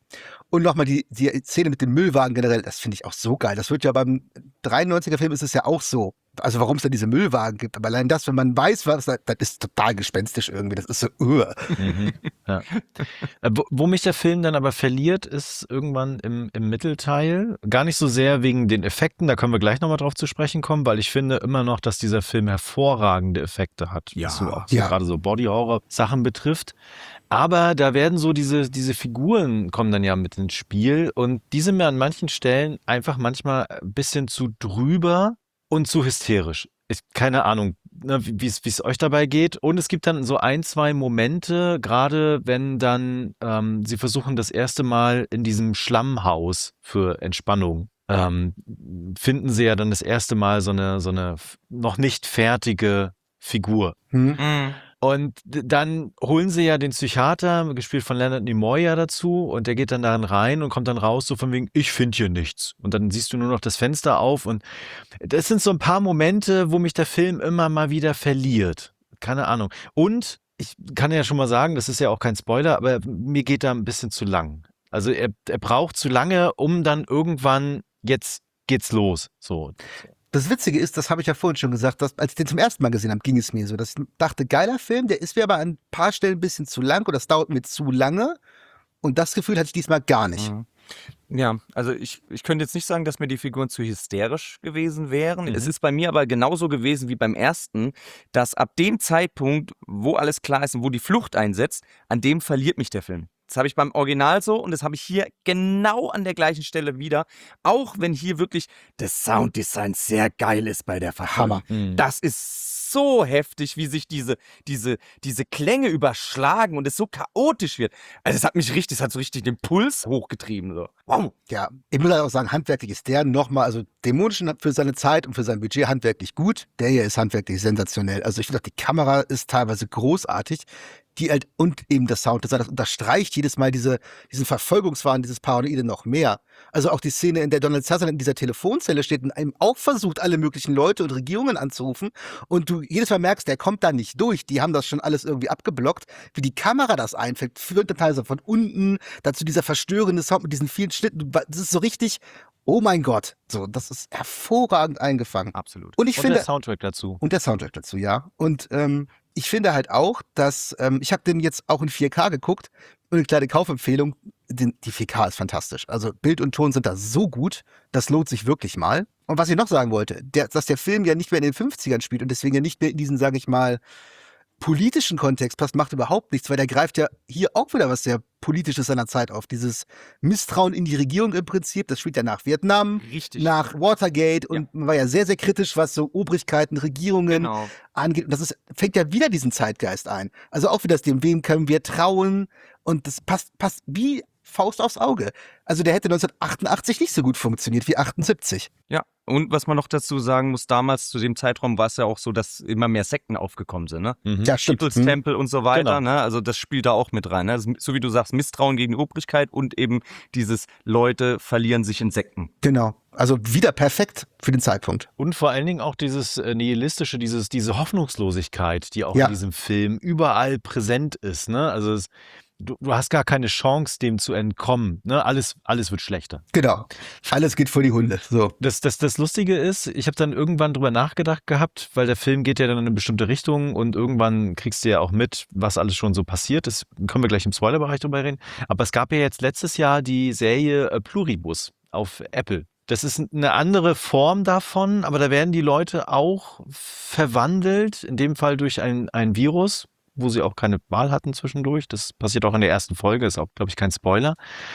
Und nochmal die, die Szene mit dem Müllwagen generell, das finde ich auch so geil. Das wird ja beim dreiundneunziger-Film ist es ja auch so. Also warum es da diese Müllwagen gibt. Aber allein das, wenn man weiß, was, das ist total gespenstisch irgendwie. Das ist so, uh. Mhm. Ja. Äh, Wo, wo mich der Film dann aber verliert, ist irgendwann im, im Mittelteil. Gar nicht so sehr wegen den Effekten, da können wir gleich nochmal drauf zu sprechen kommen, weil ich finde immer noch, dass dieser Film hervorragende Effekte hat, Ja. was so auch so Ja. gerade so Body-Horror-Sachen betrifft. Aber da werden so diese, diese Figuren kommen dann ja mit ins Spiel und die sind mir an manchen Stellen einfach manchmal ein bisschen zu drüber und zu hysterisch. Ich, keine Ahnung, ne, wie es wie es euch dabei geht. Und es gibt dann so ein, zwei Momente, gerade wenn dann ähm, sie versuchen, das erste Mal in diesem Schlammhaus für Entspannung, ähm, finden sie ja dann das erste Mal so eine, so eine f- noch nicht fertige Figur. Hm. Mhm. Und d- dann holen sie ja den Psychiater, gespielt von Leonard Nimoy, ja dazu, und der geht dann darin rein und kommt dann raus, so von wegen, ich finde hier nichts. Und dann siehst du nur noch das Fenster auf und das sind so ein paar Momente, wo mich der Film immer mal wieder verliert. Keine Ahnung. Und ich kann ja schon mal sagen, das ist ja auch kein Spoiler, aber mir geht da ein bisschen zu lang. Also er, er braucht zu lange, um dann irgendwann, jetzt geht's los. So. Das Witzige ist, das habe ich ja vorhin schon gesagt, dass, als ich den zum ersten Mal gesehen habe, ging es mir so, dass ich dachte, geiler Film, der ist mir aber an ein paar Stellen ein bisschen zu lang oder das dauert mir zu lange. Und das Gefühl hatte ich diesmal gar nicht. Mhm. Ja, also ich, ich könnte jetzt nicht sagen, dass mir die Figuren zu hysterisch gewesen wären. Mhm. Es ist bei mir aber genauso gewesen wie beim ersten, dass ab dem Zeitpunkt, wo alles klar ist und wo die Flucht einsetzt, an dem verliert mich der Film. Das habe ich beim Original so und das habe ich hier genau an der gleichen Stelle wieder. Auch wenn hier wirklich das Sounddesign sehr geil ist bei der Verfilmung. Hammer. Mhm. Das ist so heftig, wie sich diese, diese, diese Klänge überschlagen und es so chaotisch wird. Also es hat mich richtig, es hat so richtig den Puls hochgetrieben. So. Wow. Ja, ich muss halt auch sagen, handwerklich ist der nochmal, also dämonischen für seine Zeit und für sein Budget handwerklich gut. Der hier ist handwerklich sensationell. Also ich finde auch, die Kamera ist teilweise großartig. Die halt, und eben das Sounddesign, das unterstreicht jedes Mal diese, diesen Verfolgungswahn, dieses Paranoide noch mehr. Also auch die Szene, in der Donald Sutherland in dieser Telefonzelle steht und einem auch versucht, alle möglichen Leute und Regierungen anzurufen. Und du jedes Mal merkst, der kommt da nicht durch. Die haben das schon alles irgendwie abgeblockt. Wie die Kamera das einfängt, führt dann teilweise von unten, dazu dieser verstörende Sound mit diesen vielen Schnitten. Das ist so richtig, oh mein Gott. So, das ist hervorragend eingefangen. Absolut. Und ich Und finde, der Soundtrack dazu. und der Soundtrack dazu, ja. Und ähm, ich finde halt auch, dass, ähm, ich habe den jetzt auch in vier K geguckt und eine kleine Kaufempfehlung, den, die vier K ist fantastisch. Also Bild und Ton sind da so gut, das lohnt sich wirklich mal. Und was ich noch sagen wollte, der, dass der Film ja nicht mehr in den fünfzigern spielt und deswegen ja nicht mehr in diesen, sage ich mal, politischen Kontext passt, macht überhaupt nichts, weil der greift ja hier auch wieder was sehr Politisches seiner Zeit auf. Dieses Misstrauen in die Regierung im Prinzip, das spielt ja nach Vietnam, Richtig. nach Watergate und man war ja sehr, sehr kritisch, was so Obrigkeiten, Regierungen Genau. angeht. Und das ist, fängt ja wieder diesen Zeitgeist ein. Also auch wieder das, dem wem können wir trauen? Und das passt, passt wie Faust aufs Auge. Also der hätte neunzehnhundertachtundachtzig nicht so gut funktioniert wie achtundsiebzig. Ja, und was man noch dazu sagen muss, damals zu dem Zeitraum war es ja auch so, dass immer mehr Sekten aufgekommen sind, ne? Mhm. Ja, stimmt. People's Hm. Temple und so weiter, Genau. ne? Also das spielt da auch mit rein, ne? Das ist, so wie du sagst, Misstrauen gegen die Obrigkeit und eben dieses Leute verlieren sich in Sekten. Genau. Also wieder perfekt für den Zeitpunkt. Und vor allen Dingen auch dieses äh, nihilistische, dieses, diese Hoffnungslosigkeit, die auch Ja. in diesem Film überall präsent ist. Ne? Also es, du, du hast gar keine Chance, dem zu entkommen. Ne? Alles, alles wird schlechter. Genau. Alles geht vor die Hunde. So. Das, das, das Lustige ist, ich habe dann irgendwann drüber nachgedacht gehabt, weil der Film geht ja dann in eine bestimmte Richtung und irgendwann kriegst du ja auch mit, was alles schon so passiert ist. Können wir gleich im Spoilerbereich drüber reden. Aber es gab ja jetzt letztes Jahr die Serie äh, Pluribus auf Apple. Das ist eine andere Form davon, aber da werden die Leute auch verwandelt, in dem Fall durch ein, ein Virus, wo sie auch keine Wahl hatten zwischendurch. Das passiert auch in der ersten Folge, ist auch, glaube ich, kein Spoiler.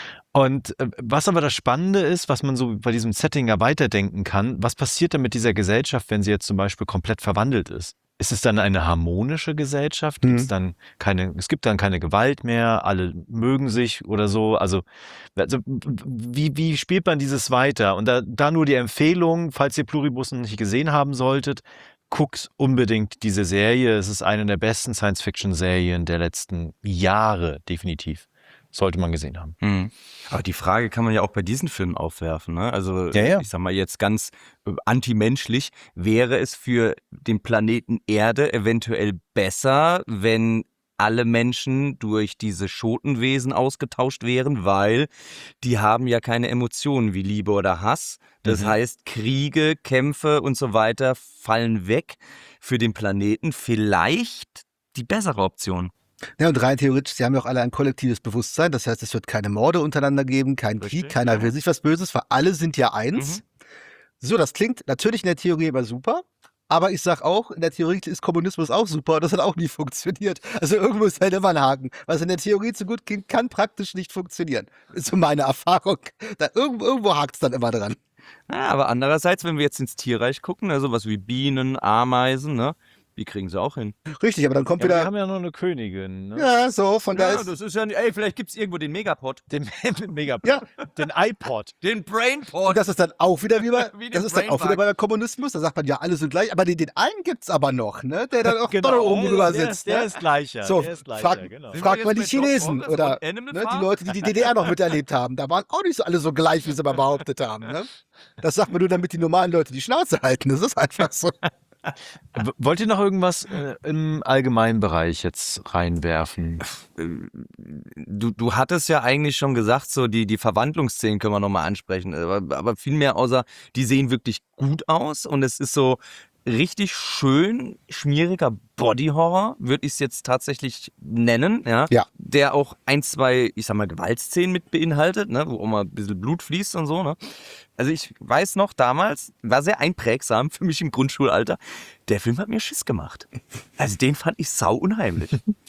Und äh, was aber das Spannende ist, was man so bei diesem Setting ja weiterdenken kann, was passiert denn mit dieser Gesellschaft, wenn sie jetzt zum Beispiel komplett verwandelt ist? Ist es dann eine harmonische Gesellschaft? Gibt es Mhm. dann keine, es gibt dann keine Gewalt mehr, alle mögen sich oder so? Also, also wie, wie spielt man dieses weiter? Und da, da nur die Empfehlung, falls ihr Pluribus noch nicht gesehen haben solltet, guckt unbedingt diese Serie. Es ist eine der besten Science-Fiction-Serien der letzten Jahre, definitiv. Sollte man gesehen haben. Mhm. Aber die Frage kann man ja auch bei diesen Filmen aufwerfen, ne? Also Ja, ja. ich sag mal jetzt ganz äh, antimenschlich, wäre es für den Planeten Erde eventuell besser, wenn alle Menschen durch diese Schotenwesen ausgetauscht wären, weil die haben ja keine Emotionen wie Liebe oder Hass. Das Mhm. heißt, Kriege, Kämpfe und so weiter fallen weg. Für den Planeten vielleicht die bessere Option. Ja, und rein theoretisch, sie haben ja auch alle ein kollektives Bewusstsein. Das heißt, es wird keine Morde untereinander geben, keinen Richtig, Krieg, keiner ja. will sich was Böses, weil alle sind ja eins. Mhm. So, das klingt natürlich in der Theorie immer super. Aber ich sag auch, in der Theorie ist Kommunismus auch super und das hat auch nie funktioniert. Also irgendwo ist halt immer ein Haken. Was in der Theorie zu gut klingt, kann praktisch nicht funktionieren. Ist so meine Erfahrung. Da irgendwo irgendwo hakt es dann immer dran. Ja, aber andererseits, wenn wir jetzt ins Tierreich gucken, also was wie Bienen, Ameisen, ne, die kriegen sie auch hin. Richtig, aber dann kommt Ja, wir wieder. haben ja noch eine Königin, ne? Ja, so, von da Ja, ist. das ist ja, ey, vielleicht gibt's irgendwo den Megapod, Den Mega, Ja, den iPod. den Brainpod. und das ist dann auch wieder wie bei, Wie den das ist dann auch Brainfuck. wieder bei Kommunismus. Da sagt man ja, alle sind gleich, aber den, den einen gibt's aber noch, ne? Der dann auch Genau, dort oben der, drüber der, sitzt. ist, der ne? ist gleicher. So, der ist gleicher, frag, genau. Sind fragt wir mal die jetzt bei Doc Chinesen Brothers oder und Animal ne, die Farm? Leute, die die D D R noch miterlebt haben. Da waren auch nicht so alle so gleich, wie sie mal behauptet haben. Ne? Das sagt man nur, damit die normalen Leute die Schnauze halten. Das ist einfach so. W- Wollt ihr noch irgendwas äh, im allgemeinen Bereich jetzt reinwerfen? Du, du hattest ja eigentlich schon gesagt, so die, die Verwandlungsszenen können wir nochmal ansprechen, aber, aber viel mehr außer, die sehen wirklich gut aus und es ist so richtig schön schmieriger Body-Horror, würde ich es jetzt tatsächlich nennen, ja? Ja. Der auch ein, zwei, ich sag mal, Gewaltszenen mit beinhaltet, ne? Wo auch mal ein bisschen Blut fließt und so. Ne? Also ich weiß noch, damals war sehr einprägsam für mich im Grundschulalter. Der Film hat mir Schiss gemacht. Also den fand ich sau unheimlich.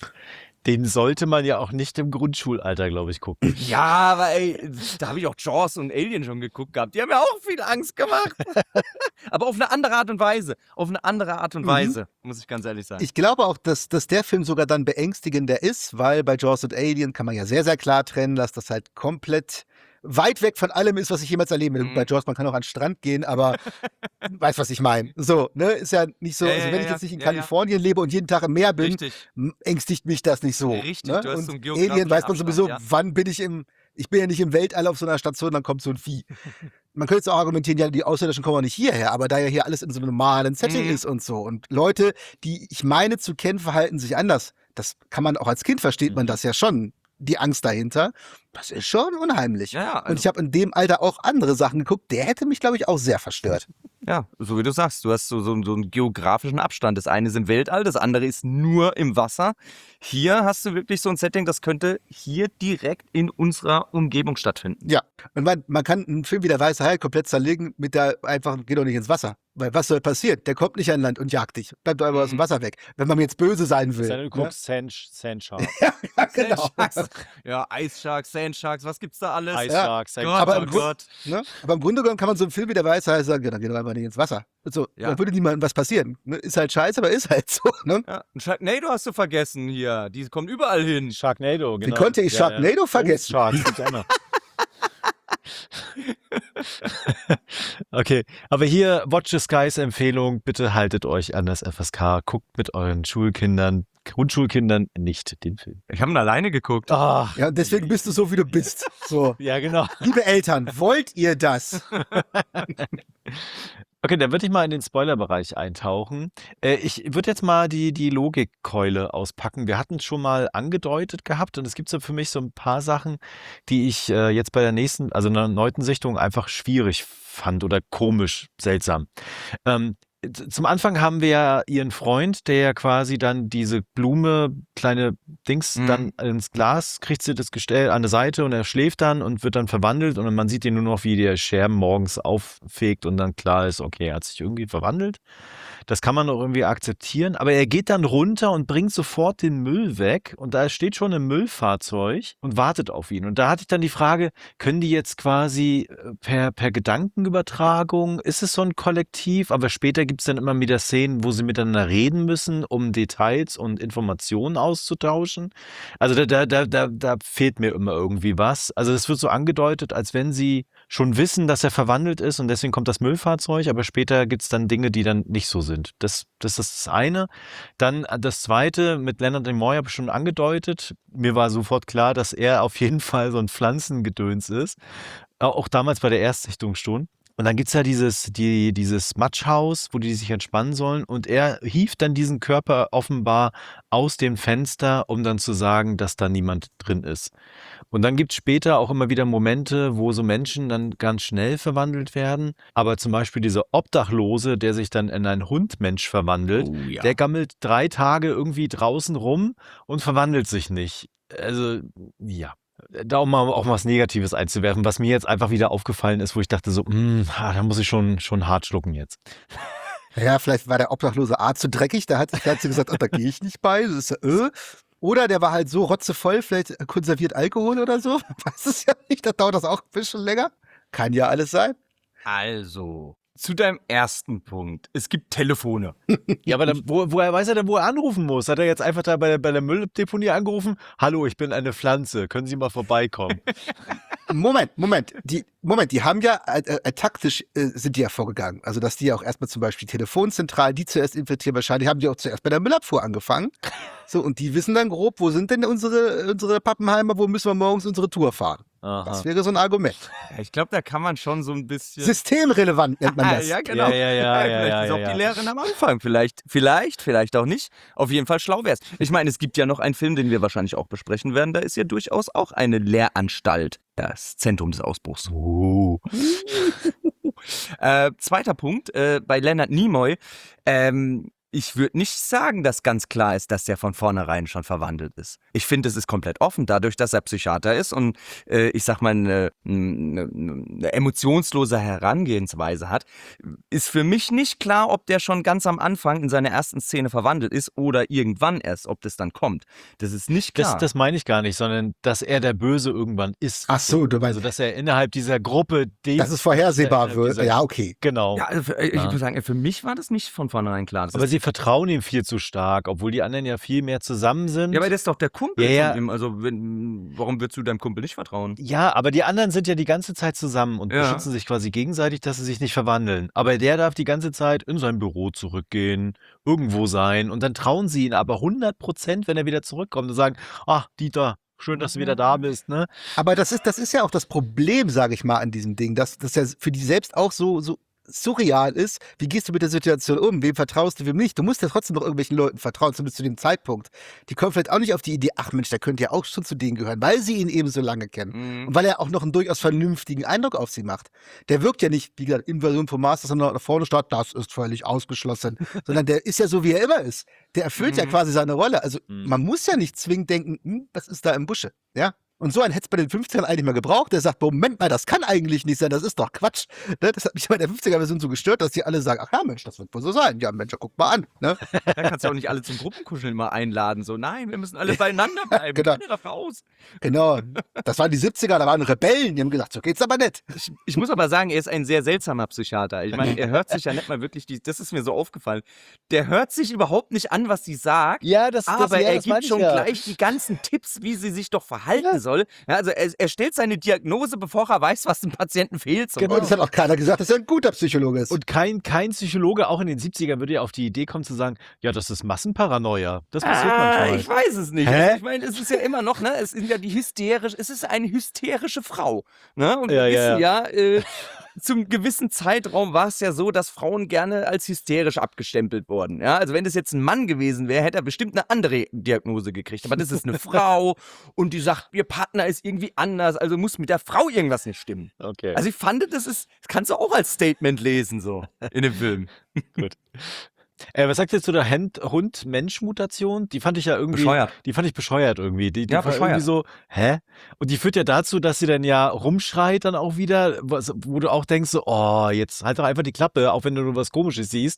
Den sollte man ja auch nicht im Grundschulalter, glaube ich, gucken. Ja, aber ey, da habe ich auch Jaws und Alien schon geguckt gehabt. Die haben mir auch viel Angst gemacht. Aber auf eine andere Art und Weise. Auf eine andere Art und Mhm. Weise, muss ich ganz ehrlich sagen. Ich glaube auch, dass, dass der Film sogar dann beängstigender ist, weil bei Jaws und Alien kann man ja sehr, sehr klar trennen, dass das halt komplett weit weg von allem ist, was ich jemals erlebe. Mhm. Bei Jaws, man kann auch an den Strand gehen, aber weiß, was ich meine. So, ne, ist ja nicht so, Ja, also ja, wenn ich ja, jetzt nicht in ja, ja. Kalifornien lebe und jeden Tag im Meer bin, Richtig. m- ängstigt mich das nicht so. Richtig, ne? du hast Und so einen geografischen Alien weiß man Abstand, sowieso, ja. wann bin ich im, ich bin ja nicht im Weltall auf so einer Station, dann kommt so ein Vieh. Man könnte jetzt auch argumentieren, ja, die Außerirdischen kommen auch nicht hierher, aber da ja hier alles in so einem normalen Setting Mhm. ist und so. Und Leute, die ich meine zu kennen, verhalten sich anders. Das kann man auch als Kind, versteht man das ja schon. Die Angst dahinter, das ist schon unheimlich. Ja, ja, Und also- ich habe in dem Alter auch andere Sachen geguckt, der hätte mich, glaube ich, auch sehr verstört. Ja, so wie du sagst, du hast so, so, so einen geografischen Abstand. Das eine ist im Weltall, das andere ist nur im Wasser. Hier hast du wirklich so ein Setting, das könnte hier direkt in unserer Umgebung stattfinden. Ja, und man, man kann einen Film wie der Weiße Hai komplett zerlegen mit der einfach, geh doch nicht ins Wasser. Weil was soll passieren? Der kommt nicht an Land und jagt dich. Bleibt doch einfach aus dem Wasser weg. Wenn man jetzt böse sein will. Du ne? guckst Sand, Sand Shark, Ja, genau. Sandsharks. Ja, Ice Sharks, Sandsharks, was gibt's da alles? Ice Ja. Shark, Sand Gott, Aber oh im Grund- Gott. Ne? Aber im Grunde genommen kann man so einen Film wie der Weiße Hai sagen, ja, dann geh doch einfach nicht ins Wasser. So, Ja. dann würde niemandem was passieren. Ne? Ist halt scheiße, aber ist halt so. Ne? Ja, ein Sharknado hast du vergessen hier. Die kommt überall hin. Sharknado, genau. konnte ich Sharknado vergessen? Oh, Sharks gibt's auch noch. Okay, aber hier Watch the Skies Empfehlung, bitte haltet euch an das F S K, guckt mit euren Schulkindern, Grundschulkindern nicht den Film. Ich habe ihn alleine geguckt. Ach, Ja, und deswegen bist du so, wie du bist. So. ja genau. Liebe Eltern, wollt ihr das? Okay, dann würde ich mal in den Spoilerbereich eintauchen. Äh, ich würde jetzt mal die, die Logikkeule auspacken. Wir hatten es schon mal angedeutet gehabt und es gibt so für mich so ein paar Sachen, die ich äh, jetzt bei der nächsten, also einer erneuten Sichtung einfach schwierig fand oder komisch, seltsam. Ähm, z- zum Anfang haben wir ja ihren Freund, der ja quasi dann diese Blume, kleine Dings, Mhm. dann ins Glas kriegt sie das Gestell an der Seite und er schläft dann und wird dann verwandelt und man sieht ihn nur noch, wie der Scherben morgens auffegt und dann klar ist, okay, er hat sich irgendwie verwandelt. Das kann man auch irgendwie akzeptieren, aber er geht dann runter und bringt sofort den Müll weg und da steht schon ein Müllfahrzeug und wartet auf ihn. Und da hatte ich dann die Frage, können die jetzt quasi äh, per, per Gedankenübertragung, ist es so ein Kollektiv, aber später gibt es dann immer wieder Szenen, wo sie miteinander reden müssen, um Details und Informationen auszutauschen. Also da, da, da, da, da fehlt mir immer irgendwie was. Also es wird so angedeutet, als wenn sie schon wissen, dass er verwandelt ist und deswegen kommt das Müllfahrzeug, aber später gibt es dann Dinge, die dann nicht so sind. Das, das ist das eine. Dann das zweite, mit Leonard Nimoy habe ich schon angedeutet. Mir war sofort klar, dass er auf jeden Fall so ein Pflanzengedöns ist. Auch damals bei der Erstsichtung schon. Und dann gibt's ja dieses, die, dieses Matschhaus, wo die sich entspannen sollen. Und er hieft dann diesen Körper offenbar aus dem Fenster, um dann zu sagen, dass da niemand drin ist. Und dann gibt's später auch immer wieder Momente, wo so Menschen dann ganz schnell verwandelt werden. Aber zum Beispiel dieser Obdachlose, der sich dann in einen Hundmensch verwandelt, Oh ja. der gammelt drei Tage irgendwie draußen rum und verwandelt sich nicht. Also, ja. Da auch mal auch was Negatives einzuwerfen, was mir jetzt einfach wieder aufgefallen ist, wo ich dachte so, mh, da muss ich schon, schon hart schlucken jetzt. Ja, vielleicht war der obdachlose Arzt zu dreckig, da hat sich vielleicht so gesagt, oh, da gehe ich nicht bei. Das ist ja, äh. Oder der war halt so rotzevoll, vielleicht konserviert Alkohol oder so. Man weiß es ja nicht, da dauert das auch ein bisschen länger. Kann ja alles sein. Also, zu deinem ersten Punkt. Es gibt Telefone. Ja, aber dann, wo, woher weiß er denn, wo er anrufen muss? Hat er jetzt einfach da bei der, bei der Mülldeponie angerufen? Hallo, ich bin eine Pflanze, können Sie mal vorbeikommen? Moment, Moment. Die, Moment, die haben ja äh, äh, taktisch äh, sind die ja vorgegangen. Also, dass die ja auch erstmal zum Beispiel Telefonzentralen, die zuerst infiltrieren, wahrscheinlich haben die auch zuerst bei der Müllabfuhr angefangen. So, und die wissen dann grob, wo sind denn unsere, unsere Pappenheimer, wo müssen wir morgens unsere Tour fahren? Aha. Das wäre so ein Argument. Ich glaube, da kann man schon so ein bisschen. Systemrelevant nennt man das. Ja, genau. Ja, ja, ja, ja, vielleicht ja, ist auch ja, die ja. Lehrerin am Anfang. Vielleicht, vielleicht, vielleicht auch nicht. Auf jeden Fall schlau wär's. Ich meine, es gibt ja noch einen Film, den wir wahrscheinlich auch besprechen werden. Da ist ja durchaus auch eine Lehranstalt. Das Zentrum des Ausbruchs. Uh. Äh, zweiter Punkt, äh, bei Leonard Nimoy. Ähm, ich würde nicht sagen, dass ganz klar ist, dass der von vornherein schon verwandelt ist. Ich finde, es ist komplett offen, dadurch, dass er Psychiater ist und äh, ich sag mal, eine, eine, eine emotionslose Herangehensweise hat, ist für mich nicht klar, ob der schon ganz am Anfang in seiner ersten Szene verwandelt ist oder irgendwann erst, ob das dann kommt. Das ist nicht klar. Das, das meine ich gar nicht, sondern dass er der Böse irgendwann ist. Ach so, du meinst, Also, dass er innerhalb dieser Gruppe, die, dass es vorhersehbar äh, wird. dieser- Ja, okay. genau. Ja, also, äh, ich Ja. muss sagen, für mich war das nicht von vornherein klar. Das Aber ist, sie vertrauen ihm viel zu stark, obwohl die anderen ja viel mehr zusammen sind. ja, aber der ist doch der Kumpel Ja, ja. von ihm. Also, wenn, warum würdest du deinem Kumpel nicht vertrauen? Ja, aber die anderen sind ja die ganze Zeit zusammen und Ja. beschützen sich quasi gegenseitig, dass sie sich nicht verwandeln. Aber der darf die ganze Zeit in sein Büro zurückgehen, irgendwo sein und dann trauen sie ihn aber hundert Prozent, wenn er wieder zurückkommt und sagen, ach Dieter, schön, dass du wieder da bist, ne? Aber das ist, das ist ja auch das Problem, sage ich mal, an diesem Ding, dass das ja für die selbst auch so, so surreal ist. Wie gehst du mit der Situation um? Wem vertraust du, wem nicht? Du musst ja trotzdem noch irgendwelchen Leuten vertrauen, zumindest zu dem Zeitpunkt. Die kommen vielleicht auch nicht auf die Idee, ach Mensch, der könnte ja auch schon zu denen gehören, weil sie ihn eben so lange kennen. Mhm. Und weil er auch noch einen durchaus vernünftigen Eindruck auf sie macht. Der wirkt ja nicht, wie gesagt, Invasion vom Mars, dass er noch nach vorne startet, das ist völlig ausgeschlossen. Sondern der ist ja so, wie er immer ist. Der erfüllt ja Mhm. quasi seine Rolle. Also Mhm. man muss ja nicht zwingend denken, hm, was ist da im Busche? Ja? Und so einen hätte es bei den fünfzigern eigentlich mal gebraucht, der sagt, Moment mal, das kann eigentlich nicht sein, das ist doch Quatsch. Ne? Das hat mich bei der fünfziger-Version so gestört, dass die alle sagen, ach ja Mensch, das wird wohl so sein. Ja Mensch, guck mal an. Ne? Da kannst du auch nicht alle zum Gruppenkuscheln mal einladen. So, nein, wir müssen alle beieinander bleiben. Genau. Keiner darf raus. Genau. Das waren die siebziger, da waren Rebellen, die haben gesagt, so geht's aber nicht. Ich, ich muss aber sagen, er ist ein sehr seltsamer Psychiater. Ich meine, er hört sich ja nicht mal wirklich, die, das ist mir so aufgefallen, der hört sich überhaupt nicht an, was sie sagt. Ja, das, Aber ja, er das meine gibt ich schon ja. gleich die ganzen Tipps, wie sie sich doch verhalten soll. Ja, also er, er stellt seine Diagnose, bevor er weiß, was dem Patienten fehlt. So. Genau. Und es hat auch keiner gesagt, dass er ein guter Psychologe ist. Und kein, kein Psychologe, auch in den siebzigern, würde ja auf die Idee kommen zu sagen, ja, das ist Massenparanoia. Das passiert Ah, manchmal. ich weiß es nicht. Hä? Also ich meine, es ist ja immer noch, ne? Es sind ja die hysterisch, es ist eine hysterische Frau. Ne? Und wir Ja, ja, wissen ja, äh, zum gewissen Zeitraum war es ja so, dass Frauen gerne als hysterisch abgestempelt wurden. Ja? Also wenn das jetzt ein Mann gewesen wäre, hätte er bestimmt eine andere Diagnose gekriegt. Aber das ist eine Frau und die sagt, ihr Partner ist irgendwie anders, also muss mit der Frau irgendwas nicht stimmen. Okay. Also ich fand, das ist, das kannst du auch als Statement lesen, so in dem Film. Gut. Äh, was sagst du zu der Hand- Hund-Mensch-Mutation? Die fand ich ja irgendwie. Bescheuert. Die fand ich bescheuert irgendwie. Die, die Ja, war bescheuert. irgendwie so, hä? Und die führt ja dazu, dass sie dann ja rumschreit dann auch wieder, was, wo du auch denkst, so, oh, jetzt halt doch einfach die Klappe, auch wenn du nur was Komisches siehst.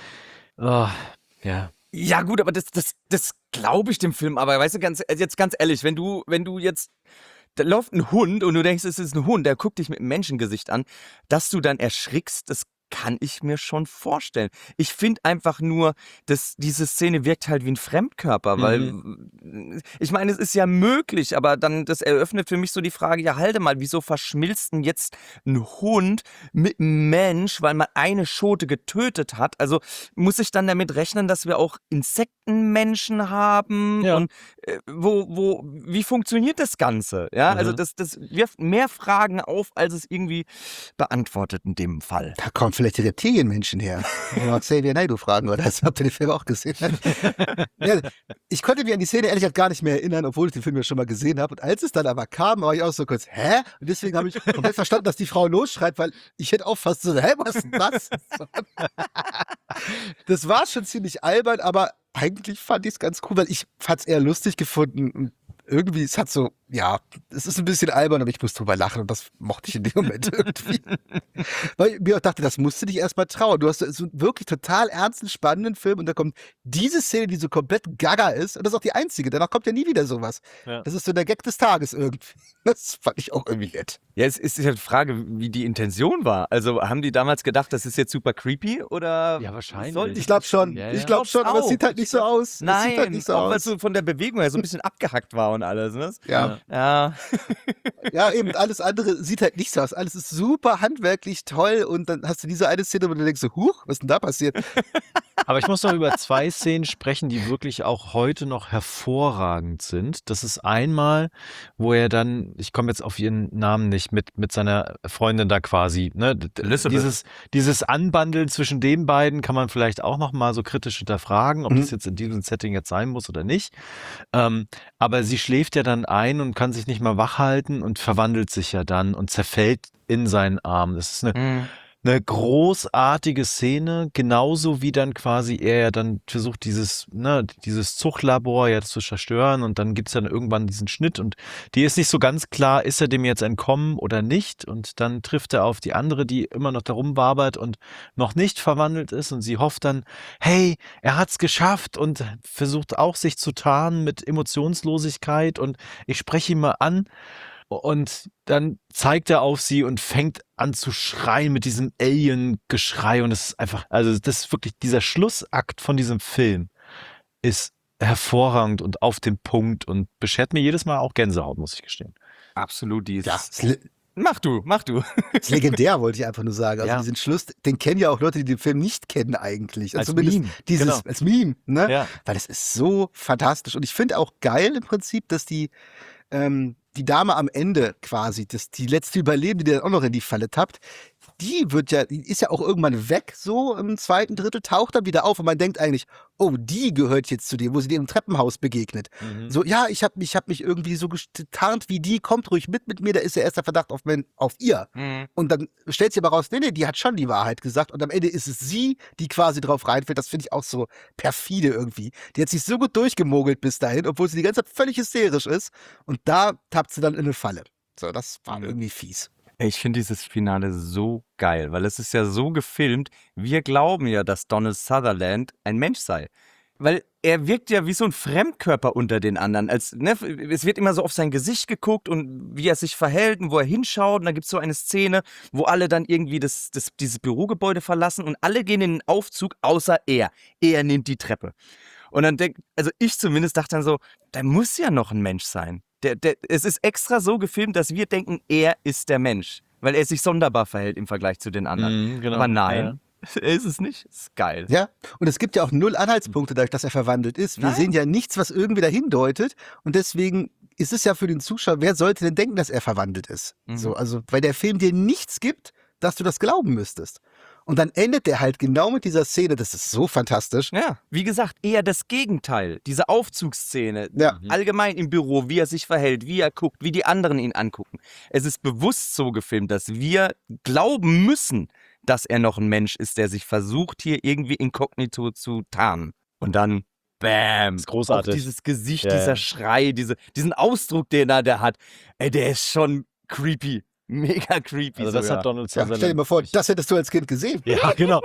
Oh, ja. Ja, gut, aber das, das, das glaube ich dem Film. Aber weißt du, ganz, jetzt ganz ehrlich, wenn du, wenn du jetzt, da läuft ein Hund und du denkst, es ist ein Hund, der guckt dich mit einem Menschengesicht an, dass du dann erschrickst, das kann ich mir schon vorstellen. Ich finde einfach nur, dass diese Szene wirkt halt wie ein Fremdkörper, weil Mhm. ich meine, es ist ja möglich, aber dann das eröffnet für mich so die Frage, ja halte mal, wieso verschmilzt denn jetzt ein Hund mit einem Mensch, weil man eine Schote getötet hat? Also muss ich dann damit rechnen, dass wir auch Insektenmenschen haben Ja. und äh, wo, wo, wie funktioniert das Ganze? Ja, also Mhm. das, das wirft mehr Fragen auf, als es irgendwie beantwortet in dem Fall. Da kommen vielleicht die Reptilienmenschen her. Ja, Xavier Naidoo fragen, oder? Das habt ihr den Film auch gesehen. Ja, ich konnte mich an die Szene ehrlich gesagt gar nicht mehr erinnern, obwohl ich den Film ja schon mal gesehen habe. Und als es dann aber kam, war ich auch so kurz, hä? Und deswegen habe ich komplett verstanden, dass die Frau losschreit, weil ich hätte auch fast so, hä, was ist denn das? Das war schon ziemlich albern, aber eigentlich fand ich es ganz cool, weil ich fand es eher lustig gefunden. Und irgendwie, es hat so, ja, es ist ein bisschen albern, aber ich muss drüber lachen und das mochte ich in dem Moment irgendwie. Weil ich mir auch dachte, das musst du dich erstmal trauen. Du hast so einen wirklich total ernsten, spannenden Film und da kommt diese Szene, die so komplett gaga ist und das ist auch die einzige. Danach kommt ja nie wieder sowas. Ja. Das ist so der Gag des Tages irgendwie. Das fand ich auch irgendwie nett. Ja, es ist ja die Frage, wie die Intention war. Also haben die damals gedacht, das ist jetzt super creepy oder? Ja, wahrscheinlich. soll- Ich glaube schon, Ja, ich ja. glaube schon, aber es Auch. sieht halt nicht so aus. Es Nein, sieht halt nicht so auch weil aus. es so von der Bewegung her so ein bisschen abgehackt war und alles. Ne? Ja. Ja. Ja, eben, alles andere sieht halt nicht so aus. Alles ist super handwerklich toll und dann hast du diese eine Szene, wo du denkst so, huch, was ist denn da passiert? Aber ich muss noch über zwei Szenen sprechen, die wirklich auch heute noch hervorragend sind. Das ist einmal, wo er dann, ich komme jetzt auf ihren Namen nicht, mit, mit seiner Freundin da quasi, ne? d- d- Elizabeth. Dieses, dieses Anbandeln zwischen den beiden kann man vielleicht auch noch mal so kritisch hinterfragen, ob Mhm. das jetzt in diesem Setting jetzt sein muss oder nicht. Ähm, aber sie schläft ja dann ein und kann sich nicht mehr wach halten und verwandelt sich ja dann und zerfällt in seinen Arm. Das ist eine Mhm. eine großartige Szene, genauso wie dann quasi er ja dann versucht, dieses, ne, dieses Zuchtlabor ja zu zerstören und dann gibt's dann irgendwann diesen Schnitt und die ist nicht so ganz klar, ist er dem jetzt entkommen oder nicht und dann trifft er auf die andere, die immer noch da rumwabert und noch nicht verwandelt ist und sie hofft dann, hey, er hat's geschafft und versucht auch sich zu tarnen mit Emotionslosigkeit und ich spreche ihn mal an. Und dann zeigt er auf sie und fängt an zu schreien mit diesem Alien-Geschrei. Und es ist einfach, also das ist wirklich, dieser Schlussakt von diesem Film ist hervorragend und auf den Punkt und beschert mir jedes Mal auch Gänsehaut, muss ich gestehen. Absolut, die ist. Ja, ist, le Mach du, mach du. ist legendär, wollte ich einfach nur sagen. Also Ja. diesen Schluss, den kennen ja auch Leute, die den Film nicht kennen eigentlich. Also Als zumindest Meme, dieses, genau. als Meme, ne? Ja. Weil es ist so fantastisch. Und ich finde auch geil im Prinzip, dass die, ähm, die Dame am Ende quasi, das, die letzte Überlebende, die dann auch noch in die Falle tappt, die wird ja, die ist ja auch irgendwann weg, so im zweiten Drittel, taucht dann wieder auf und man denkt eigentlich, oh, die gehört jetzt zu dem, wo sie dem im Treppenhaus begegnet. Mhm. So, ja, ich habe mich, hab mich irgendwie so getarnt wie die, kommt ruhig mit mit mir, da ist ja erst der Verdacht auf, mein, auf ihr. Und dann stellt sie aber raus, nee, nee, die hat schon die Wahrheit gesagt. Und am Ende ist es sie, die quasi drauf reinfällt. Das finde ich auch so perfide irgendwie. Die hat sich so gut durchgemogelt bis dahin, obwohl sie die ganze Zeit völlig hysterisch ist. Und da tappt sie dann in eine Falle. So, das war Mhm. irgendwie fies. Ich finde dieses Finale so geil, weil es ist ja so gefilmt. Wir glauben ja, dass Donald Sutherland ein Mensch sei. Weil er wirkt ja wie so ein Fremdkörper unter den anderen. Als, ne, es wird immer so auf sein Gesicht geguckt und wie er sich verhält und wo er hinschaut. Und dann gibt es so eine Szene, wo alle dann irgendwie das, das, dieses Bürogebäude verlassen und alle gehen in den Aufzug, außer er. Er nimmt die Treppe. Und dann denkt, also ich zumindest dachte dann so, da muss ja noch ein Mensch sein. Der, der, es ist extra so gefilmt, dass wir denken, er ist der Mensch. Weil er sich sonderbar verhält im Vergleich zu den anderen. Mhm, genau. Aber nein, er ist es nicht. Ist geil. Ja, und es gibt ja auch null Anhaltspunkte dadurch, dass er verwandelt ist. Wir Nein. sehen ja nichts, was irgendwie dahin deutet. Und deswegen ist es ja für den Zuschauer, wer sollte denn denken, dass er verwandelt ist? Mhm. So, also, weil der Film dir nichts gibt, dass du das glauben müsstest. Und dann endet der halt genau mit dieser Szene. Das ist so fantastisch. Ja, wie gesagt, eher das Gegenteil. Diese Aufzugsszene, Ja. allgemein im Büro, wie er sich verhält, wie er guckt, wie die anderen ihn angucken. Es ist bewusst so gefilmt, dass wir glauben müssen, dass er noch ein Mensch ist, der sich versucht, hier irgendwie inkognito zu tarnen. Und dann, bam, ist großartig. auch dieses Gesicht, Ja, dieser ja. Schrei, diese, diesen Ausdruck, den er da hat, ey, der ist schon creepy. Mega creepy Also das sogar. hat Donald Ja, Sutherland. stell dir mal vor, das hättest du als Kind gesehen. Ja, genau.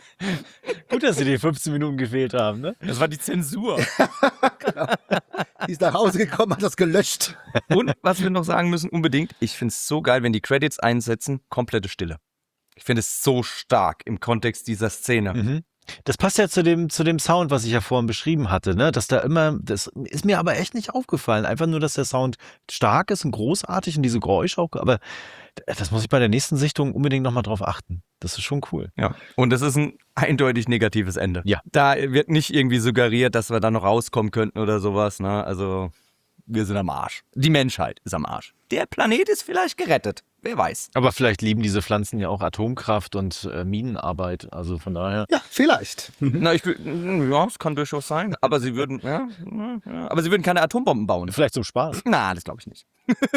Gut, dass sie die fünfzehn Minuten gefehlt haben, ne? Das war die Zensur. Die Die ist nach Hause gekommen, hat das gelöscht. Und was wir noch sagen müssen, unbedingt, ich finde es so geil, wenn die Credits einsetzen, komplette Stille. Ich finde es so stark im Kontext dieser Szene. Mhm. Das passt ja zu dem, zu dem Sound, was ich ja vorhin beschrieben hatte, ne? Dass da immer, das ist mir aber echt nicht aufgefallen. Einfach nur, dass der Sound stark ist und großartig und diese Geräusche auch, aber das muss ich bei der nächsten Sichtung unbedingt nochmal drauf achten. Das ist schon cool. Ja, und das ist ein eindeutig negatives Ende. Ja. Da wird nicht irgendwie suggeriert, dass wir da noch rauskommen könnten oder sowas, ne? Also, wir sind am Arsch. Die Menschheit ist am Arsch. Der Planet ist vielleicht gerettet. Wer weiß. Aber vielleicht lieben diese Pflanzen ja auch Atomkraft und äh, Minenarbeit. Also von daher. Ja, vielleicht. Na, ich will, ja, es kann durchaus sein. Aber sie würden, ja, ja, aber sie würden keine Atombomben bauen. Vielleicht zum Spaß. Na, das glaube ich nicht.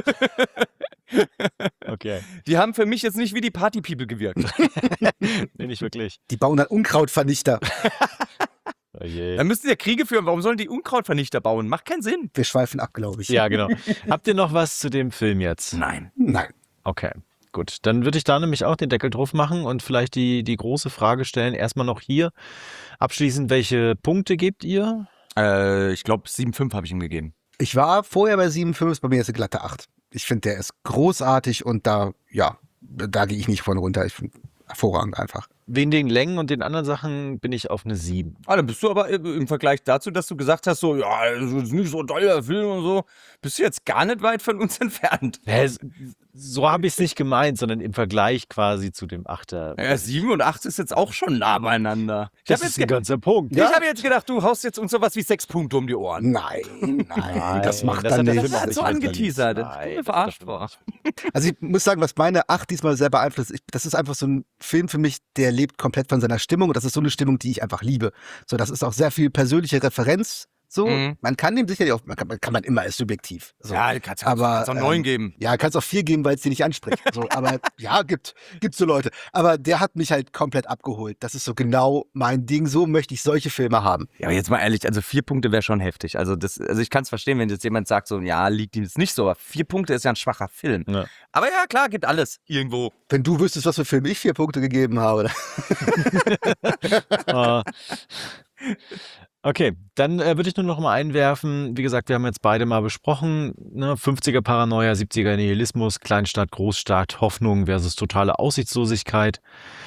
Okay. Die haben für mich jetzt nicht wie die Party-People gewirkt. Nee, nicht wirklich. Die bauen dann Unkrautvernichter. Oh je. Dann müssen sie ja Kriege führen. Warum sollen die Unkrautvernichter bauen? Macht keinen Sinn. Wir schweifen ab, glaube ich. Ja, genau. Habt ihr noch was zu dem Film jetzt? Nein. Nein. Okay, gut. Dann würde ich da nämlich auch den Deckel drauf machen und vielleicht die, die große Frage stellen. Erstmal noch hier abschließend, welche Punkte gebt ihr? Äh, ich glaube, sieben Komma fünf habe ich ihm gegeben. Ich war vorher bei sieben Komma fünf, bei mir ist eine glatte acht. Ich finde, der ist großartig und da, ja, da gehe ich nicht von runter. Ich finde hervorragend einfach. Wegen den Längen und den anderen Sachen bin ich auf eine sieben. Ah, dann bist du aber im Vergleich dazu, dass du gesagt hast, so, ja, das ist nicht so ein toller Film und so, bist du jetzt gar nicht weit von uns entfernt. Hä, so habe ich es nicht gemeint, sondern im Vergleich quasi zu dem Achter. Ja, sieben und acht ist jetzt auch schon nah beieinander. Ich Das habe ist jetzt, ein ge ganzer Punkt. ich hab jetzt gedacht, du haust jetzt uns sowas wie sechs Punkte um die Ohren. Nein, nein, das macht das er hat der nicht. Film Das auch hat nicht so verdient. angeteasert. Nein, Ich bin das verarscht darf worden. Also ich muss sagen, was meine acht diesmal sehr beeinflusst, ich, das ist einfach so ein Film für mich, der lebt komplett von seiner Stimmung und das ist so eine Stimmung, die ich einfach liebe. So, das ist auch sehr viel persönliche Referenz. So, Mhm. man kann dem sicherlich auch, man kann, kann man immer, ist subjektiv. So. Ja, du kannst, Aber, kannst auch neun ähm, geben. Ja, kannst auch vier geben, weil es dir nicht anspricht. So, aber ja, gibt, gibt so Leute. Aber der hat mich halt komplett abgeholt. Das ist so genau mein Ding. So möchte ich solche Filme haben. Ja, aber jetzt mal ehrlich, also vier Punkte wäre schon heftig. Also, das, also ich kann es verstehen, wenn jetzt jemand sagt, so, ja, liegt ihm jetzt nicht so, aber vier Punkte ist ja ein schwacher Film. Ja. Aber ja, klar, gibt alles irgendwo. Wenn du wüsstest, was für Filme ich vier Punkte gegeben habe. Ah. Okay, dann äh, würde ich nur noch mal einwerfen, wie gesagt, wir haben jetzt beide mal besprochen, ne, fünfziger Paranoia, siebziger Nihilismus, Kleinstadt, Großstadt, Hoffnung versus totale Aussichtslosigkeit.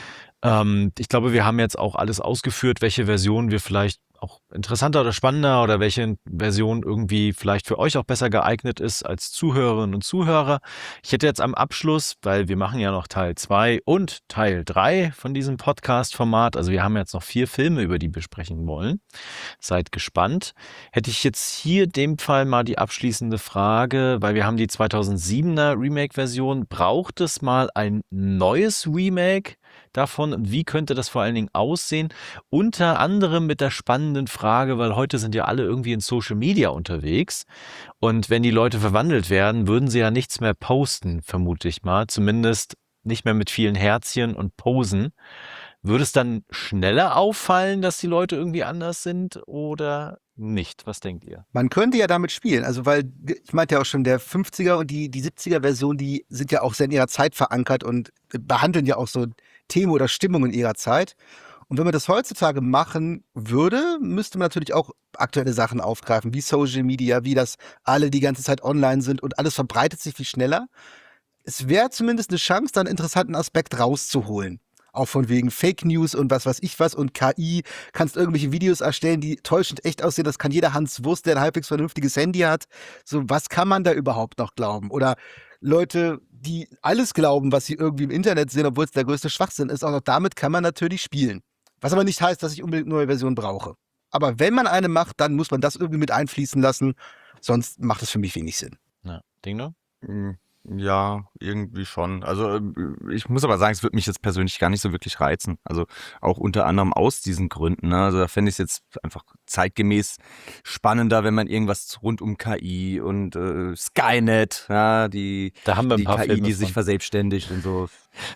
Ähm, ich glaube, wir haben jetzt auch alles ausgeführt, welche Version wir vielleicht auch interessanter oder spannender oder welche Version irgendwie vielleicht für euch auch besser geeignet ist als Zuhörerinnen und Zuhörer. Ich hätte jetzt am Abschluss, weil wir machen ja noch Teil zwei und Teil drei von diesem Podcast-Format, also wir haben jetzt noch vier Filme, über die wir sprechen wollen. Seid gespannt. Hätte ich jetzt hier in dem Fall mal die abschließende Frage, weil wir haben die zweitausendsiebener Remake-Version. Braucht es mal ein neues Remake davon und wie könnte das vor allen Dingen aussehen? Unter anderem mit der spannenden Frage, weil heute sind ja alle irgendwie in Social Media unterwegs und wenn die Leute verwandelt werden, würden sie ja nichts mehr posten, vermute ich mal. Zumindest nicht mehr mit vielen Herzchen und Posen. Würde es dann schneller auffallen, dass die Leute irgendwie anders sind oder nicht? Was denkt ihr? Man könnte ja damit spielen, also weil, ich meinte ja auch schon, der fünfziger und die, die siebziger Version, die sind ja auch sehr in ihrer Zeit verankert und behandeln ja auch so Themen oder Stimmungen in ihrer Zeit. Und wenn man das heutzutage machen würde, müsste man natürlich auch aktuelle Sachen aufgreifen, wie Social Media, wie das alle die ganze Zeit online sind und alles verbreitet sich viel schneller. Es wäre zumindest eine Chance, da einen interessanten Aspekt rauszuholen. Auch von wegen Fake News und was weiß ich was und K I. Kannst irgendwelche Videos erstellen, die täuschend echt aussehen. Das kann jeder Hans Wurst, der ein halbwegs vernünftiges Handy hat. So, was kann man da überhaupt noch glauben? Oder Leute, die alles glauben, was sie irgendwie im Internet sehen, obwohl es der größte Schwachsinn ist. Auch noch damit kann man natürlich spielen. Was aber nicht heißt, dass ich unbedingt eine neue Version brauche. Aber wenn man eine macht, dann muss man das irgendwie mit einfließen lassen. Sonst macht es für mich wenig Sinn. Ja, Ding Ja, irgendwie schon. Also äh, ich muss aber sagen, es würde mich jetzt persönlich gar nicht so wirklich reizen. Also auch unter anderem aus diesen Gründen. Ne? Also da fände ich es jetzt einfach zeitgemäß spannender, wenn man irgendwas rund um K I und äh, Skynet, ja, die, Da haben wir ein die paar K I, Filme die sich von. verselbstständigt und so.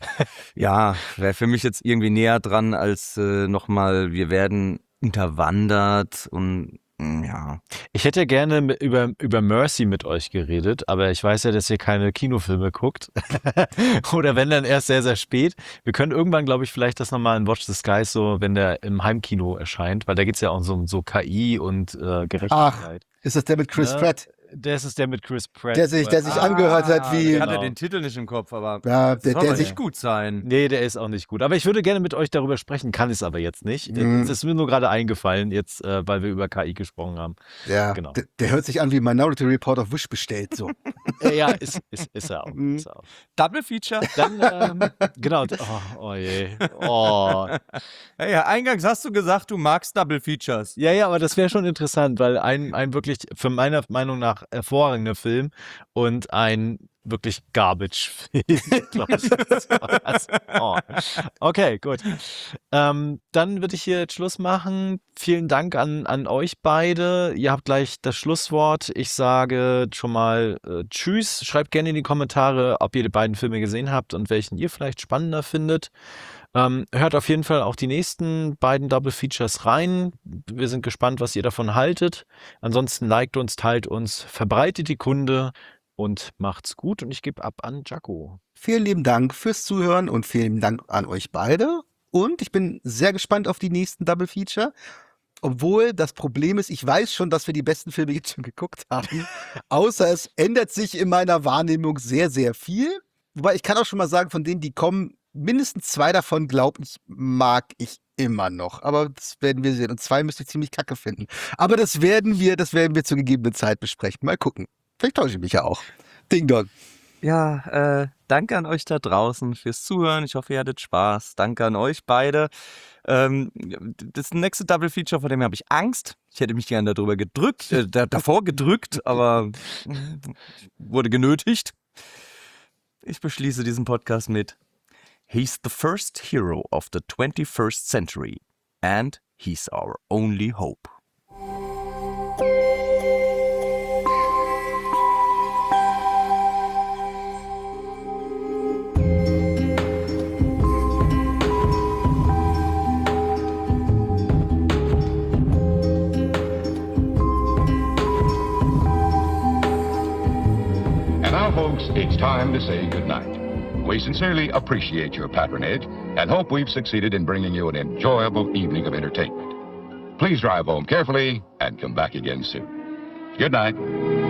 Ja, wäre für mich jetzt irgendwie näher dran als äh, nochmal, wir werden unterwandert und Ja. Ich hätte gerne mit, über, über Mercy mit euch geredet, aber ich weiß ja, dass ihr keine Kinofilme guckt. Oder wenn, dann erst sehr, sehr spät. Wir können irgendwann, glaube ich, vielleicht das nochmal in Watch the Skies, so wenn der im Heimkino erscheint, weil da geht es ja auch so um so K I und äh, Gerechtigkeit. Ist das der mit Chris Ne? Pratt? Das ist der mit Chris Pratt. Der sich, der sich angehört hat wie. Ich hatte Genau. den Titel nicht im Kopf, aber Ja, das der- soll der aber sich- nicht gut sein. Nee, der ist auch nicht gut. Aber ich würde gerne mit euch darüber sprechen, kann es aber jetzt nicht. Mhm. Es ist mir nur gerade eingefallen, jetzt, äh, weil wir über K I gesprochen haben. Ja, Genau. der, der hört sich an wie Minority Report auf Wish bestellt. So. Äh, ja, ist, ist, ist er auch. Mhm. Ist er auch. Double Feature. Dann, ähm, genau. Oh, oh je. Oh. Hey, eingangs hast du gesagt, du magst Double Features. Ja, ja, aber das wäre schon interessant, weil ein, ein wirklich, für meiner Meinung nach, hervorragender Film und ein wirklich Garbage-Film, glaube ich. Das war das. Oh. Okay, gut. Ähm, dann würde ich hier jetzt Schluss machen. Vielen Dank an, an euch beide. Ihr habt gleich das Schlusswort. Ich sage schon mal äh, Tschüss. Schreibt gerne in die Kommentare, ob ihr die beiden Filme gesehen habt und welchen ihr vielleicht spannender findet. Ähm, hört auf jeden Fall auch die nächsten beiden Double Features rein. Wir sind gespannt, was ihr davon haltet. Ansonsten liked uns, teilt uns, verbreitet die Kunde und macht's gut. Und ich gebe ab an Jaco. Vielen lieben Dank fürs Zuhören und vielen Dank an euch beide. Und ich bin sehr gespannt auf die nächsten Double Feature. Obwohl das Problem ist, ich weiß schon, dass wir die besten Filme jetzt schon geguckt haben. Außer es ändert sich in meiner Wahrnehmung sehr, sehr viel. Wobei ich kann auch schon mal sagen, von denen, die kommen, mindestens zwei davon, glaube ich, mag ich immer noch. Aber das werden wir sehen. Und zwei müsste ich ziemlich kacke finden. Aber das werden wir, das werden wir zur gegebenen Zeit besprechen. Mal gucken. Vielleicht täusche ich mich ja auch. Ding Dong. Ja, äh, danke an euch da draußen fürs Zuhören. Ich hoffe, ihr hattet Spaß. Danke an euch beide. Ähm, das nächste Double Feature, vor dem habe ich Angst. Ich hätte mich gerne darüber gedrückt, äh, da, davor gedrückt, aber wurde genötigt. Ich beschließe diesen Podcast mit: He's the first hero of the twenty-first century and he's our only hope. And now, folks, it's time to say goodnight. We sincerely appreciate your patronage and hope we've succeeded in bringing you an enjoyable evening of entertainment. Please drive home carefully and come back again soon. Good night.